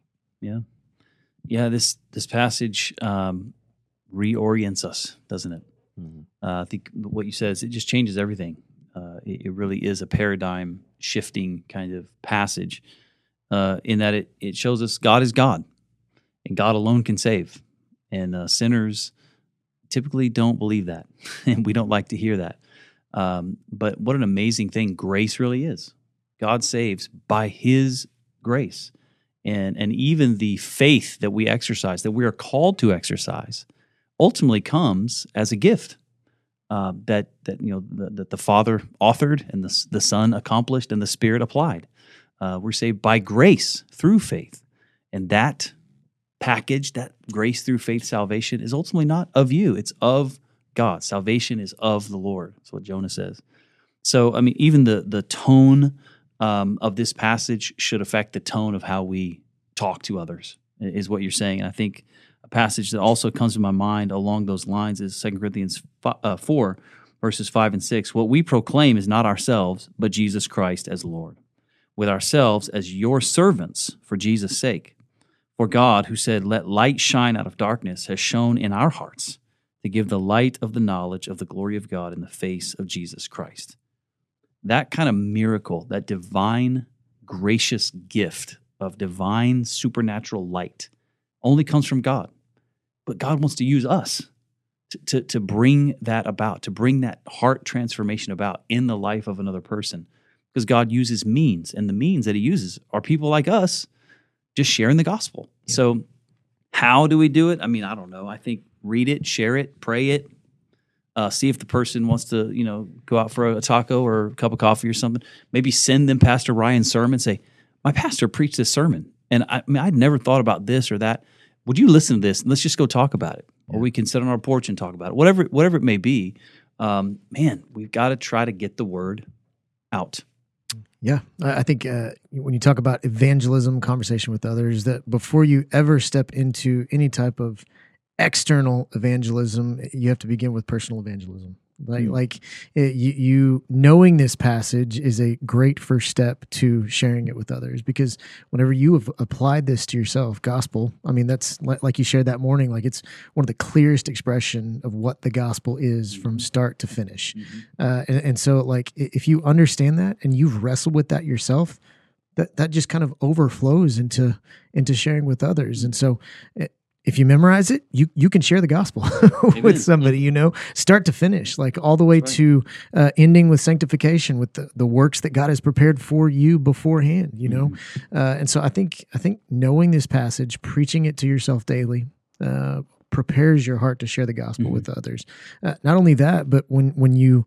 Yeah, this this passage um, reorients us, doesn't it? Mhm. Uh, I think what you said is it just changes everything. Uh, it, it really is a paradigm shifting kind of passage uh, in that it, it shows us God is God and God alone can save. And uh, sinners typically don't believe that, and we don't like to hear that. Um, but what an amazing thing grace really is. God saves by His grace. And, and even the faith that we exercise, that we are called to exercise, ultimately comes as a gift uh, that that you know the, that the Father authored and the the Son accomplished and the Spirit applied. Uh, we're saved by grace through faith, and that package, that grace through faith salvation, is ultimately not of you; it's of God. Salvation is of the Lord. That's what Jonah says. So, I mean, even the the tone um, of this passage should affect the tone of how we talk to others, is what you're saying. And I think a passage that also comes to my mind along those lines is Second Corinthians four, verses five and six. What we proclaim is not ourselves, but Jesus Christ as Lord, with ourselves as your servants for Jesus' sake. For God, who said, "Let light shine out of darkness," has shone in our hearts to give the light of the knowledge of the glory of God in the face of Jesus Christ. That kind of miracle, that divine, gracious gift of divine supernatural light only comes from God. But God wants to use us to, to, to bring that about, to bring that heart transformation about in the life of another person. Because God uses means, and the means that He uses are people like us just sharing the gospel. Yeah. So how do we do it? I mean, I don't know. I think read it, share it, pray it, uh, see if the person wants to, you know, go out for a taco or a cup of coffee or something. Maybe send them Pastor Ryan's sermon, say, my pastor preached this sermon, and I, I mean, I'd never thought about this or that. Would you listen to this? And let's just go talk about it. Yeah. Or we can sit on our porch and talk about it. Whatever, whatever it may be, um, man, we've got to try to get the word out. Yeah, I think uh, when you talk about evangelism, conversation with others, that before you ever step into any type of external evangelism, you have to begin with personal evangelism. Like, mm. like it, you, you knowing this passage is a great first step to sharing it with others, because whenever you have applied this to yourself, gospel, I mean, that's like you shared that morning, like it's one of the clearest expression of what the gospel is from start to finish. Mm-hmm. Uh, and, and so like, if you understand that and you've wrestled with that yourself, that, that just kind of overflows into, into sharing with others. And so it, if you memorize it, you you can share the gospel with somebody, you know, start to finish, like all the way right. to uh, ending with sanctification, with the, the works that God has prepared for you beforehand, you know. Mm-hmm. Uh, and so I think I think knowing this passage, preaching it to yourself daily, uh, prepares your heart to share the gospel mm-hmm. with others. Uh, not only that, but when when you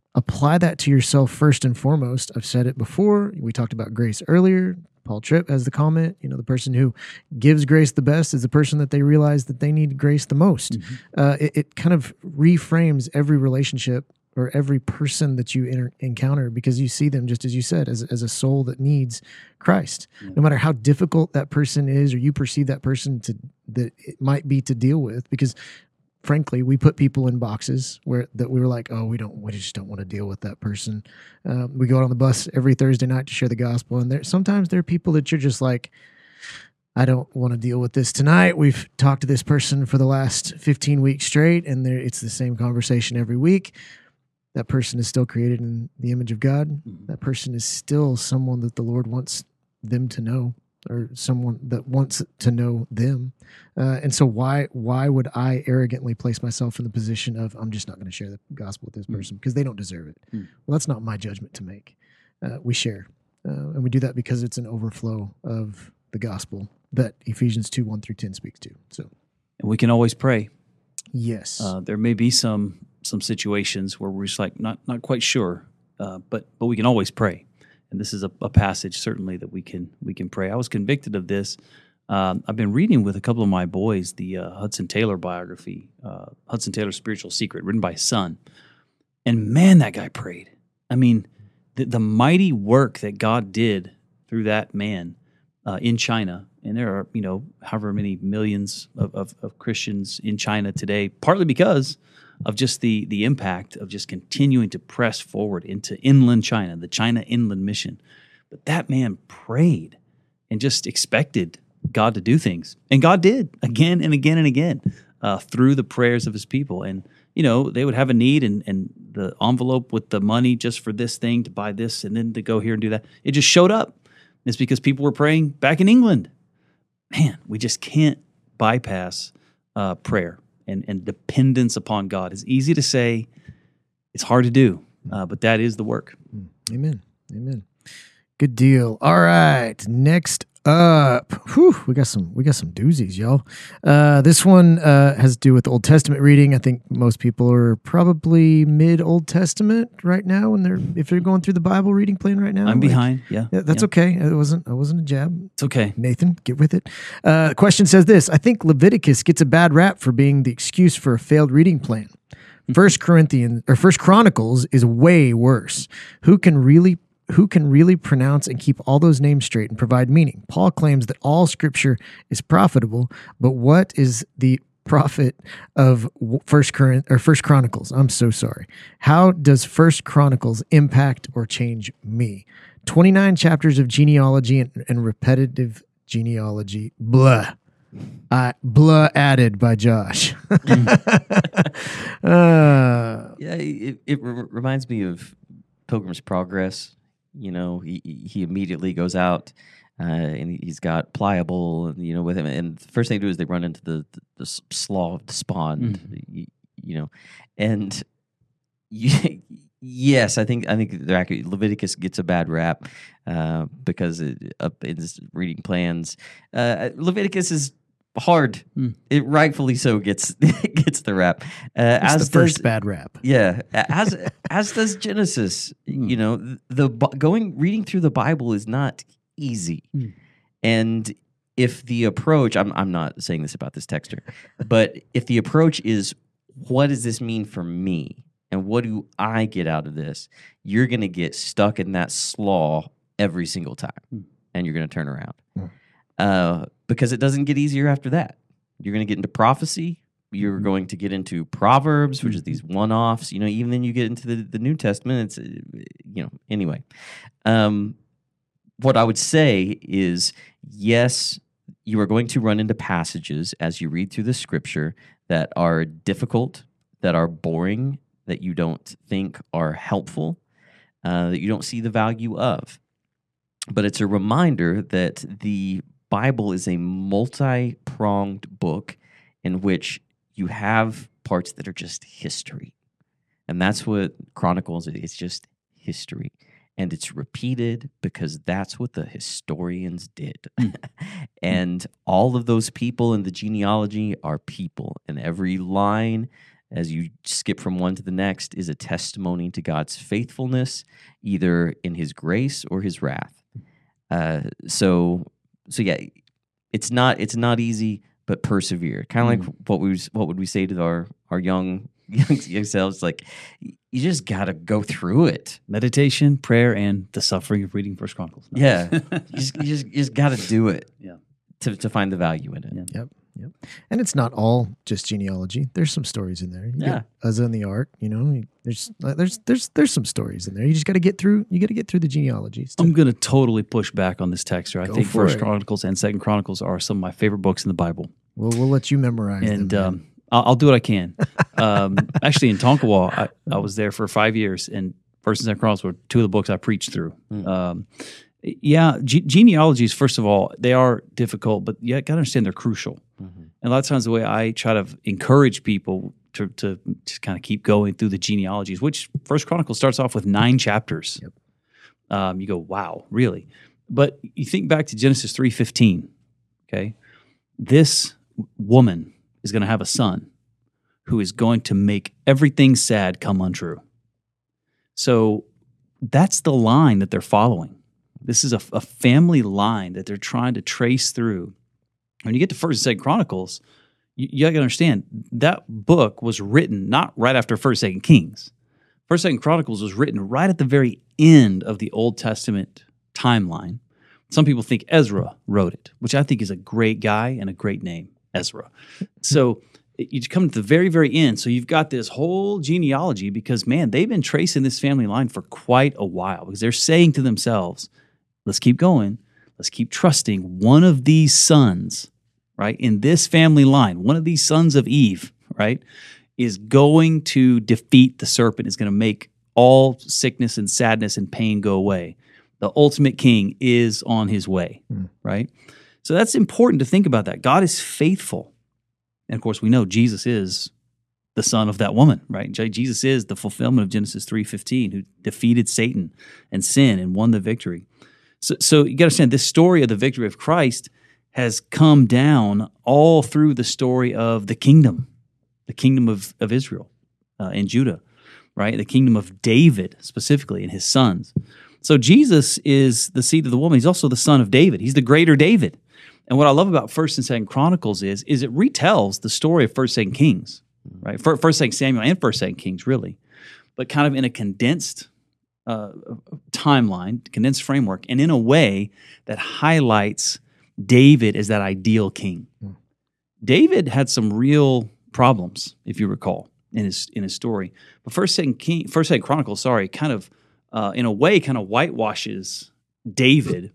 apply that to yourself first and foremost. I've said it before. We talked about grace earlier. Paul Tripp has the comment, you know, the person who gives grace the best is the person that they realize that they need grace the most. Mm-hmm. Uh, it, it kind of reframes every relationship or every person that you inter- encounter because you see them, just as you said, as, as a soul that needs Christ. Mm-hmm. No matter how difficult that person is or you perceive that person to that it might be to deal with, because frankly, we put people in boxes where that we were like, oh, we don't, we just don't want to deal with that person. Um, we go out on the bus every Thursday night to share the gospel, and there sometimes there are people that you're just like, I don't want to deal with this tonight. We've talked to this person for the last fifteen weeks straight, and there it's the same conversation every week. That person is still created in the image of God. That person is still someone that the Lord wants them to know, or someone that wants to know them. Uh, and so why why would I arrogantly place myself in the position of, I'm just not going to share the gospel with this person because they don't deserve it? Mm. Well, that's not my judgment to make. Uh, we share. Uh, and we do that because it's an overflow of the gospel that Ephesians two, one through ten speaks to. So, and we can always pray. Yes. Uh, there may be some some situations where we're just like not not quite sure, uh, but but we can always pray. And this is a, a passage certainly that we can we can pray. I was convicted of this. Um, I've been reading with a couple of my boys the uh, Hudson Taylor biography, uh, Hudson Taylor's Spiritual Secret, written by his son. And man, that guy prayed. I mean, the, the mighty work that God did through that man uh, in China. And there are, you know, however many millions of, of, of Christians in China today, partly because of just the the impact of just continuing to press forward into inland China, the China Inland Mission. But that man prayed and just expected God to do things. And God did again and again and again uh, through the prayers of his people. And, you know, they would have a need and, and the envelope with the money just for this thing to buy this and then to go here and do that. It just showed up. It's because people were praying back in England. Man, we just can't bypass uh, prayer. And, and dependence upon God. It's easy to say, it's hard to do, uh, but that is the work. Amen. Amen. Good deal. All right. Next up, whew, we got some we got some doozies, y'all. Uh, this one uh, has to do with Old Testament reading. I think most people are probably mid Old Testament right now, and they're if they're going through the Bible reading plan right now. I'm like, behind. Yeah, yeah that's yeah. okay. It wasn't. I wasn't a jab. It's okay. Nathan, get with it. Uh, the question says this: I think Leviticus gets a bad rap for being the excuse for a failed reading plan. First Corinthians or First Chronicles is way worse. Who can really Who can really pronounce and keep all those names straight and provide meaning? Paul claims that all scripture is profitable, but what is the profit of First Corinth or First Chronicles? I'm so sorry. How does First Chronicles impact or change me? twenty-nine chapters of genealogy and, and repetitive genealogy. Blah. Uh, blah added by Josh. uh, yeah, it, it re- reminds me of Pilgrim's Progress. You know, he he immediately goes out uh, and he's got Pliable, and you know, with him. And the first thing they do is they run into the the, the Slough of Despond, mm. you, you know, and you, yes, I think I think they're accurate. Leviticus gets a bad rap uh, because it, up in his reading plans, uh, Leviticus is hard. Mm. It rightfully so gets gets the rap. Uh, it's as the first does, bad rap. Yeah, as as does Genesis. Mm. You know, the, the going reading through the Bible is not easy, mm. and if the approach, I'm I'm not saying this about this texter, but if the approach is, what does this mean for me, and what do I get out of this? You're going to get stuck in that slaw every single time, mm. and you're going to turn around. Mm. Uh, because it doesn't get easier after that. You're going to get into prophecy. You're mm-hmm. going to get into Proverbs, which mm-hmm. is these one-offs. You know, even then you get into the, the New Testament. It's, you know, anyway. Um, what I would say is, yes, you are going to run into passages as you read through the Scripture that are difficult, that are boring, that you don't think are helpful, uh, that you don't see the value of. But it's a reminder that the Bible is a multi-pronged book in which you have parts that are just history. And that's what Chronicles is. It's just history. And it's repeated because that's what the historians did. And all of those people in the genealogy are people. And every line as you skip from one to the next, is a testimony to God's faithfulness, either in His grace or His wrath. Uh, so, so yeah, it's not it's not easy, but persevere. Kind of Mm. like what we was- what would we say to our our young young, young selves? Like, you just got to go through it. Meditation, prayer, and the suffering of reading First Chronicles. No. Yeah, you just you just, you just got to do it. Yeah. To to find the value in it. Yeah. Yep. Yep. And it's not all just genealogy. There's some stories in there. You Yeah. got Uzzah and the Ark, you know, there's there's there's there's some stories in there. You just got to get through you got to get through the genealogies. I'm going to totally push back on this texter. I Go think for First it. Chronicles and Second Chronicles are some of my favorite books in the Bible. We'll we'll let you memorize And them. man. um, I'll, I'll do what I can. Um, actually, in Tonkawa, I, I was there for five years, and First and Second Chronicles were two of the books I preached through. Mm. Um, yeah, ge- genealogies, first of all, they are difficult, but you got to understand they're crucial. Mhm. And a lot of times, the way I try to encourage people to to just kind of keep going through the genealogies, which First Chronicles starts off with nine chapters. Yep. Um, you go, wow, really? But you think back to Genesis three fifteen. Okay, this woman is going to have a son who is going to make everything sad come untrue. So that's the line that they're following. This is a, a family line that they're trying to trace through. When you get to First and Second Chronicles, you, you got to understand that book was written not right after First and Second Kings. First and Second Chronicles was written right at the very end of the Old Testament timeline. Some people think Ezra wrote it, which I think is a great guy and a great name, Ezra. So you come to the very, very end. So you've got this whole genealogy because, man, they've been tracing this family line for quite a while because they're saying to themselves, let's keep going. Let's keep trusting one of these sons, right, in this family line, one of these sons of Eve, right, is going to defeat the serpent, is going to make all sickness and sadness and pain go away. The ultimate king is on his way, Hmm. right? So that's important to think about that. God is faithful. And of course, we know Jesus is the son of that woman, right? Je- Jesus is the fulfillment of Genesis three fifteen, who defeated Satan and sin and won the victory. So, so you got to understand, this story of the victory of Christ has come down all through the story of the kingdom, the kingdom of, of Israel uh, and Judah, right? The kingdom of David specifically and his sons. So Jesus is the seed of the woman. He's also the son of David. He's the greater David. And what I love about First and Second Chronicles is, is it retells the story of First and Second Kings, right? First and Second Samuel and First and Second Kings, really, but kind of in a condensed uh, timeline, condensed framework, and in a way that highlights David as that ideal king. Hmm. David had some real problems, if you recall, in his in his story. But First Second King, First Second Chronicles, sorry, kind of uh, in a way, kind of whitewashes David.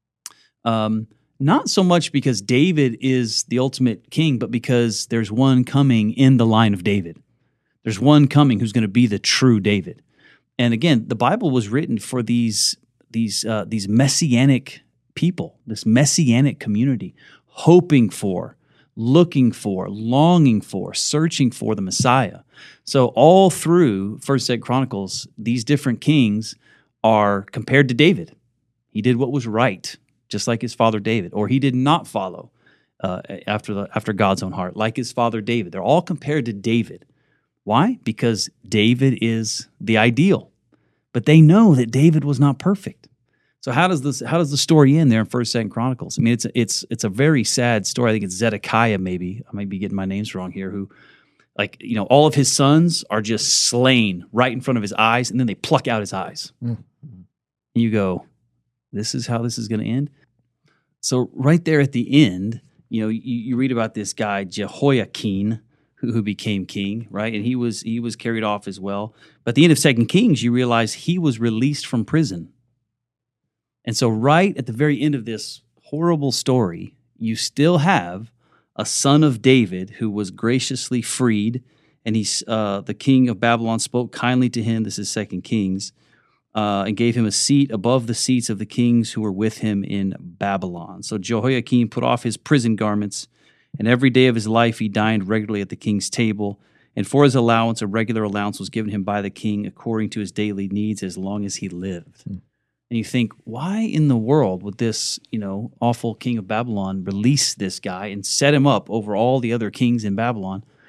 Um, not so much because David is the ultimate king, but because there's one coming in the line of David. There's one coming who's going to be the true David. And again, the Bible was written for these these uh, these messianic people, this messianic community, hoping for, looking for, longing for, searching for the Messiah. So all through First and Second Chronicles, these different kings are compared to David. He did what was right, just like his father David, or he did not follow uh, after the after God's own heart, like his father David. They're all compared to David. Why? Because David is the ideal, but they know that David was not perfect. So how does this? How does the story end there in First, Second Chronicles? I mean, it's it's it's a very sad story. I think it's Zedekiah. Maybe I might be getting my names wrong here. Who, like, you know, all of his sons are just slain right in front of his eyes, and then they pluck out his eyes. Mm. And you go, this is how this is going to end. So right there at the end, you know, you, you read about this guy Jehoiakim, who, who became king, right? And he was he was carried off as well. But at the end of Second Kings, you realize he was released from prison. And so right at the very end of this horrible story, you still have a son of David who was graciously freed, and he's uh, the king of Babylon spoke kindly to him. This is Second Kings. Uh, and gave him a seat above the seats of the kings who were with him in Babylon. So Jehoiakim put off his prison garments, and every day of his life he dined regularly at the king's table. And for his allowance, a regular allowance was given him by the king according to his daily needs as long as he lived. Hmm. And you think, why in the world would this, you know, awful king of Babylon release this guy and set him up over all the other kings in Babylon?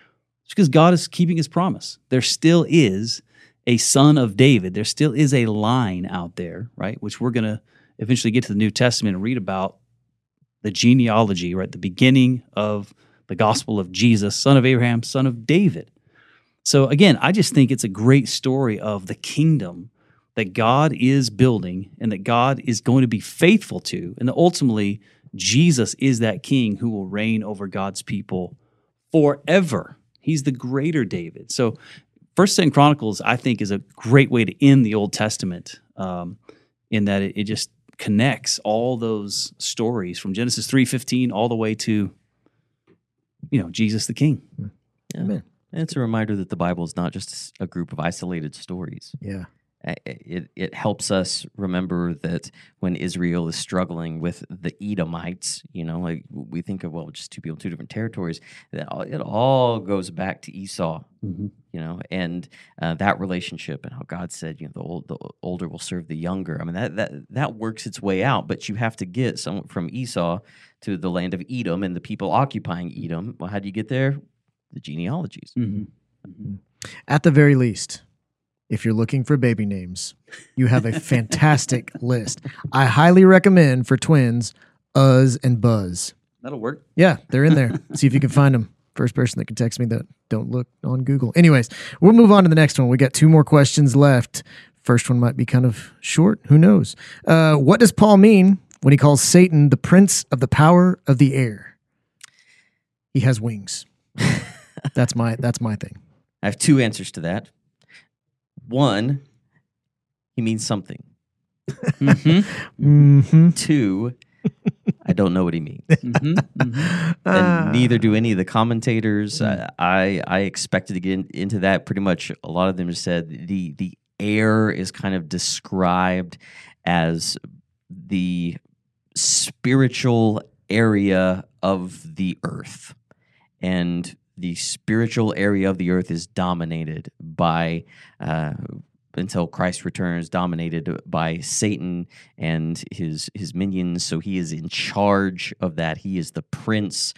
It's because God is keeping his promise. There still is a son of David. There still is a line out there, right? Which we're going to eventually get to the New Testament and read about the genealogy, right? The beginning of the gospel of Jesus, son of Abraham, son of David. So again, I just think it's a great story of the kingdom that God is building and that God is going to be faithful to. And that ultimately, Jesus is that king who will reign over God's people forever. He's the greater David. So First, Second Chronicles, I think, is a great way to end the Old Testament um, in that it, it just connects all those stories from Genesis three fifteen all the way to, you know, Jesus the King. Yeah. And it's a reminder that the Bible is not just a group of isolated stories. Yeah. It it helps us remember that when Israel is struggling with the Edomites, you know, like we think of, well, just two people, two different territories. That all, it all goes back to Esau, Mm-hmm. you know, and uh, that relationship and how God said, you know, the old, the older will serve the younger. I mean, that that that works its way out, but you have to get someone from Esau to the land of Edom and the people occupying Edom. Well, how do you get there? The genealogies. Mm-hmm. Mm-hmm. At the very least, if you're looking for baby names, you have a fantastic list. I highly recommend for twins, Uz and Buzz. That'll work. Yeah, they're in there. See if you can find them. First person that can text me that, don't look on Google. Anyways, we'll move on to the next one. We got two more questions left. First one might be kind of short. Who knows? Uh, what does Paul mean when he calls Satan the prince of the power of the air? He has wings. That's my that's my thing. I have two answers to that. One, he means something. Mm-hmm. Mm-hmm. Two, I don't know what he means. Mm-hmm. Mm-hmm. And neither do any of the commentators. Uh, I I expected to get in, into that. Pretty much, a lot of them said the the air is kind of described as the spiritual area of the earth, and the spiritual area of the earth is dominated by, uh, until Christ returns, dominated by Satan and his his minions. So he is in charge of that. He is the prince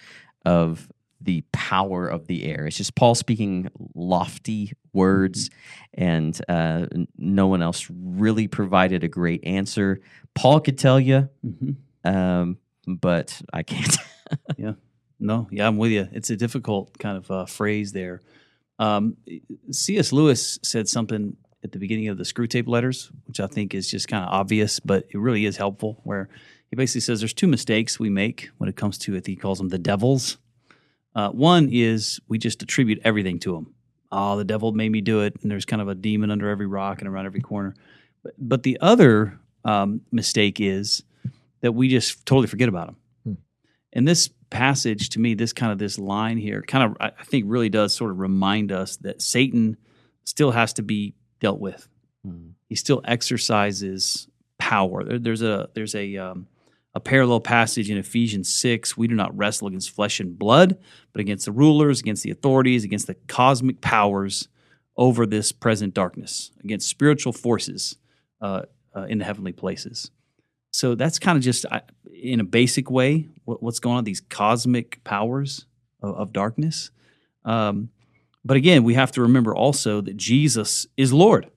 of the power of the air. It's just Paul speaking lofty words, and uh, no one else really provided a great answer. Paul could tell you, Mm-hmm. um, but I can't. Yeah. No, yeah, I'm with you. It's a difficult kind of uh, phrase there. Um, C S. Lewis said something at the beginning of the Screw Tape Letters, which I think is just kind of obvious, but it really is helpful, where he basically says there's two mistakes we make when it comes to it. He calls them the devils. Uh, one is we just attribute everything to him. Oh, the devil made me do it, and there's kind of a demon under every rock and around every corner. But, but the other um, mistake is that we just totally forget about him. Hmm. And this passage, to me, this kind of this line here kind of, I think, really does sort of remind us that Satan still has to be dealt with. Mm-hmm. He still exercises power. There, there's a there's a um, a parallel passage in Ephesians six. We do not wrestle against flesh and blood, but against the rulers, against the authorities, against the cosmic powers over this present darkness, against spiritual forces uh, uh, in the heavenly places. So that's kind of just, uh, in a basic way, what, what's going on, these cosmic powers of, of darkness. Um, but again, we have to remember also that Jesus is Lord.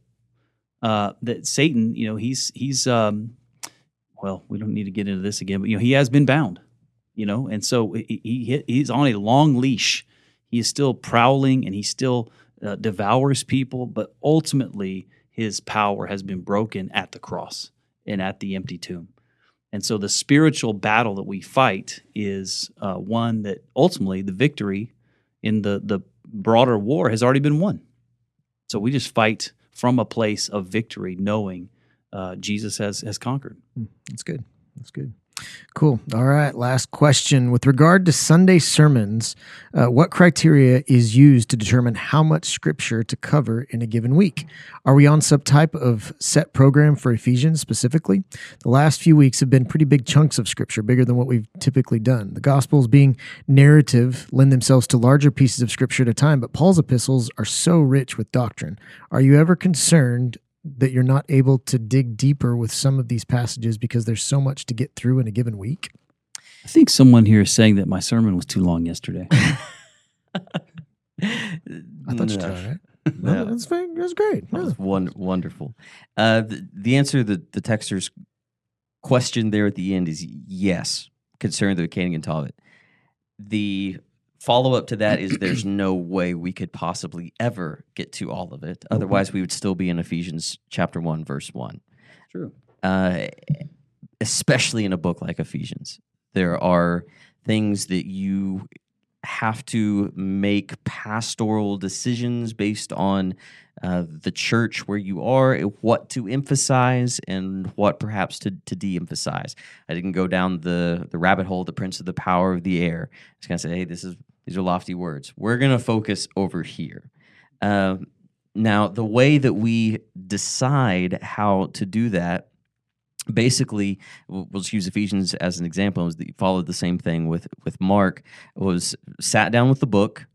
Uh, that Satan, you know, he's, he's um, well, we don't need to get into this again, but, you know, he has been bound, you know, and so he, he he's on a long leash. He is still prowling, and he still uh, devours people, but ultimately his power has been broken at the cross and at the empty tomb. And so the spiritual battle that we fight is uh, one that ultimately the victory in the, the broader war has already been won. So we just fight from a place of victory, knowing uh, Jesus has, has conquered. That's good. That's good. Cool. All right. Last question. With regard to Sunday sermons, uh, what criteria is used to determine how much scripture to cover in a given week? Are we on some type of set program for Ephesians specifically? The last few weeks have been pretty big chunks of scripture, bigger than what we've typically done. The Gospels, being narrative, lend themselves to larger pieces of scripture at a time, but Paul's epistles are so rich with doctrine. Are you ever concerned that you're not able to dig deeper with some of these passages because there's so much to get through in a given week? I think someone here is saying that my sermon was too long yesterday. I thought you No. tried it. No. No, that's fine. That's great. That No. was one, wonderful. Uh, the, the answer to the, the texter's question there at the end is yes, concerning the Koenig and Taubat. The follow-up to that is there's no way we could possibly ever get to all of it. Otherwise, we would still be in Ephesians chapter one, verse one. True. Uh, especially in a book like Ephesians. There are things that you have to make pastoral decisions based on uh, the church where you are, what to emphasize and what perhaps to, to de-emphasize. I didn't go down the, the rabbit hole, the prince of the power of the air. I was going to say, hey, this is these are lofty words. We're going to focus over here. Um, now, the way that we decide how to do that, basically, we'll just use Ephesians as an example. Was the, followed the same thing with with Mark. Was sat down with the book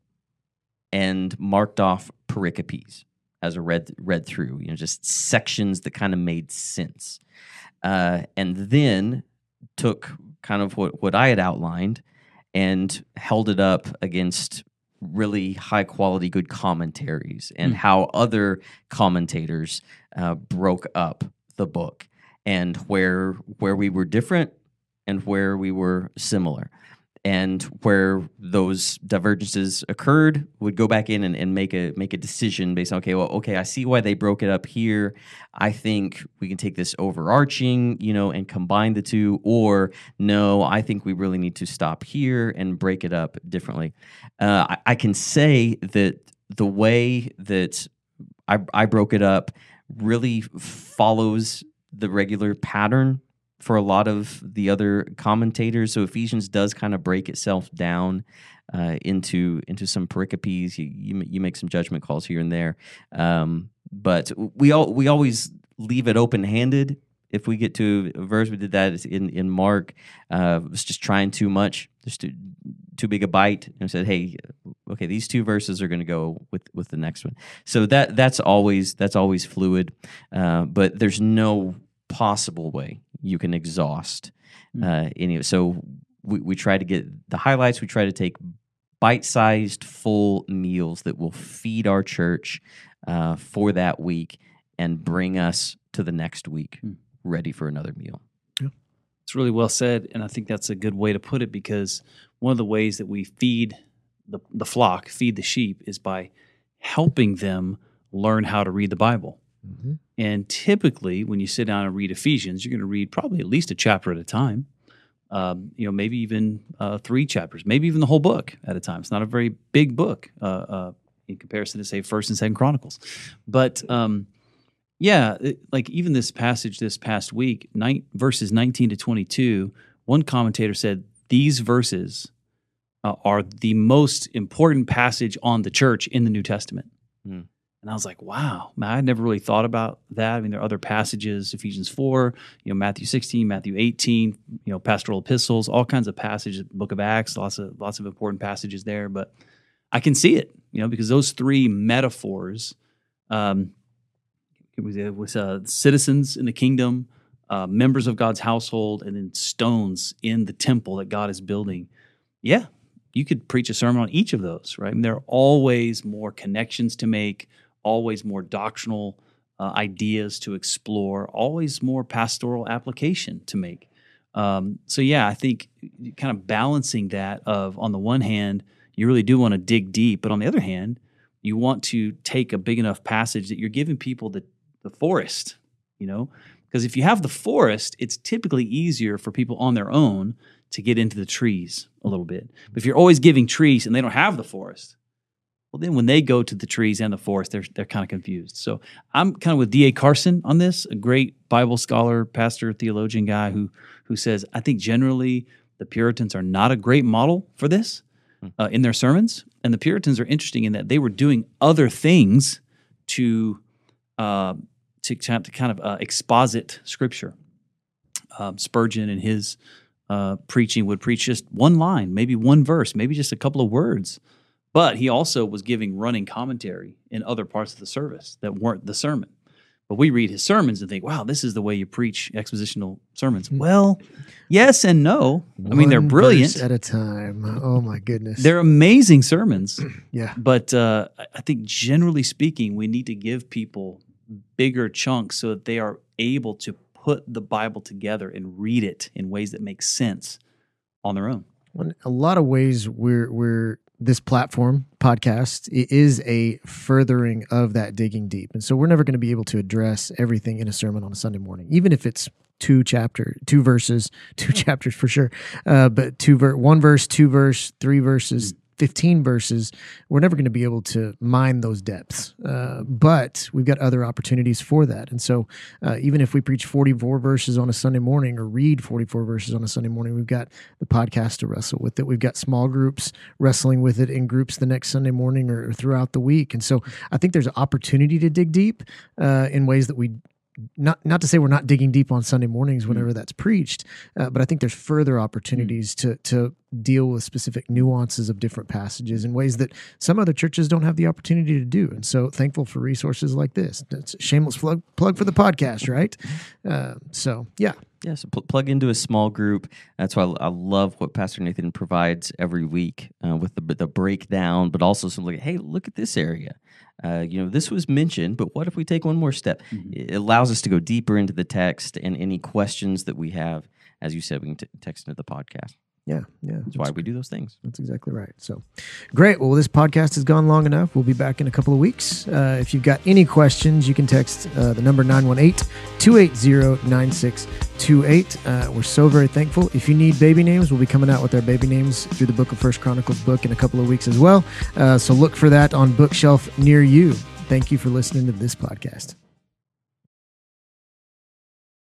and marked off pericopes as a read read through. You know, just sections that kind of made sense, uh, and then took kind of what what I had outlined and held it up against really high quality, good commentaries and Mm. how other commentators uh, broke up the book. And where where we were different and where we were similar. And where those divergences occurred, would go back in and, and make a make a decision based on, okay, well, okay, I see why they broke it up here. I think we can take this overarching, you know, and combine the two, or no, I think we really need to stop here and break it up differently. Uh, I, I can say that the way that I, I broke it up really follows the regular pattern for a lot of the other commentators. So Ephesians does kind of break itself down uh, into into some pericopes. You, you you make some judgment calls here and there, um, but we all we always leave it open handed. If we get to a verse, we did that in in Mark. Uh, was just trying too much, just too, too big a bite, and said, "Hey, okay, these two verses are going to go with with the next one." So that that's always that's always fluid, uh, but there's no possible way you can exhaust uh, any of it. So we, we try to get the highlights. We try to take bite-sized, full meals that will feed our church uh, for that week and bring us to the next week Mm. ready for another meal. It's really well said, and I think that's a good way to put it, because one of the ways that we feed the, the flock, feed the sheep, is by helping them learn how to read the Bible. Mm-hmm. And typically, when you sit down and read Ephesians, you're going to read probably at least a chapter at a time. Um, you know, maybe even uh, three chapters, maybe even the whole book at a time. It's not a very big book uh, uh, in comparison to, say, First and Second Chronicles. But um, yeah, it, like even this passage this past week, nine, verses nineteen to twenty-two, one commentator said these verses uh, are the most important passage on the church in the New Testament. Hmm. And I was like, wow, man, I never really thought about that. I mean, there are other passages, Ephesians four, you know, Matthew sixteen, Matthew eighteen, you know, pastoral epistles, all kinds of passages, Book of Acts, lots of lots of important passages there. But I can see it, you know, because those three metaphors, um, it was, it was uh, citizens in the kingdom, uh, members of God's household, and then stones in the temple that God is building. Yeah, you could preach a sermon on each of those, right? I mean, there are always more connections to make, always more doctrinal uh, ideas to explore, always more pastoral application to make. Um, so yeah, I think kind of balancing that of, on the one hand, you really do want to dig deep, but on the other hand, you want to take a big enough passage that you're giving people the, the forest, you know? Because if you have the forest, it's typically easier for people on their own to get into the trees a little bit. But if you're always giving trees and they don't have the forest, well, then when they go to the trees and the forest, they're they're kind of confused. So I'm kind of with D A Carson on this, a great Bible scholar, pastor, theologian guy who who says, I think generally the Puritans are not a great model for this uh, in their sermons. And the Puritans are interesting in that they were doing other things to uh, to, to kind of uh, exposit Scripture. Um, Spurgeon in his uh, preaching would preach just one line, maybe one verse, maybe just a couple of words. But he also was giving running commentary in other parts of the service that weren't the sermon. But we read his sermons and think, wow, this is the way you preach expositional sermons. Mm. Well, yes and no. I mean, they're One brilliant. verse at a time. Oh my goodness. They're amazing sermons. Yeah. But uh, I- I think generally speaking, we need to give people bigger chunks so that they are able to put the Bible together and read it in ways that make sense on their own. In a lot of ways, we're we're this platform podcast it is a furthering of that digging deep, and so we're never going to be able to address everything in a sermon on a Sunday morning, even if it's two chapter, two verses, two chapters for sure, uh, but two ver- one verse, two verse, three verses. fifteen verses, we're never going to be able to mine those depths. Uh, but we've got other opportunities for that. And so uh, even if we preach forty-four verses on a Sunday morning or read forty-four verses on a Sunday morning, we've got the podcast to wrestle with it. We've got small groups wrestling with it in groups the next Sunday morning or, or throughout the week. And so I think there's an opportunity to dig deep uh, in ways that we Not not to say we're not digging deep on Sunday mornings whenever that's preached, uh, but I think there's further opportunities to to deal with specific nuances of different passages in ways that some other churches don't have the opportunity to do. And so thankful for resources like this. It's a shameless plug, plug for the podcast, right? Uh, so, yeah. Yeah, so pl- plug into a small group. That's why I, I love what Pastor Nathan provides every week uh, with the the breakdown, but also some like, hey, look at this area. Uh, you know, this was mentioned, but what if we take one more step? Mm-hmm. It allows us to go deeper into the text, and any questions that we have, as you said, we can t- text into the podcast. Yeah, yeah. That's why we do those things. That's exactly right. So, great. Well, this podcast has gone long enough. We'll be back in a couple of weeks. Uh, if you've got any questions, you can text uh, the number nine one eight, two eight zero, nine six two eight. Uh, we're so very thankful. If you need baby names, we'll be coming out with our baby names through the Book of First Chronicles book in a couple of weeks as well. Uh, so look for that on bookshelf near you. Thank you for listening to this podcast.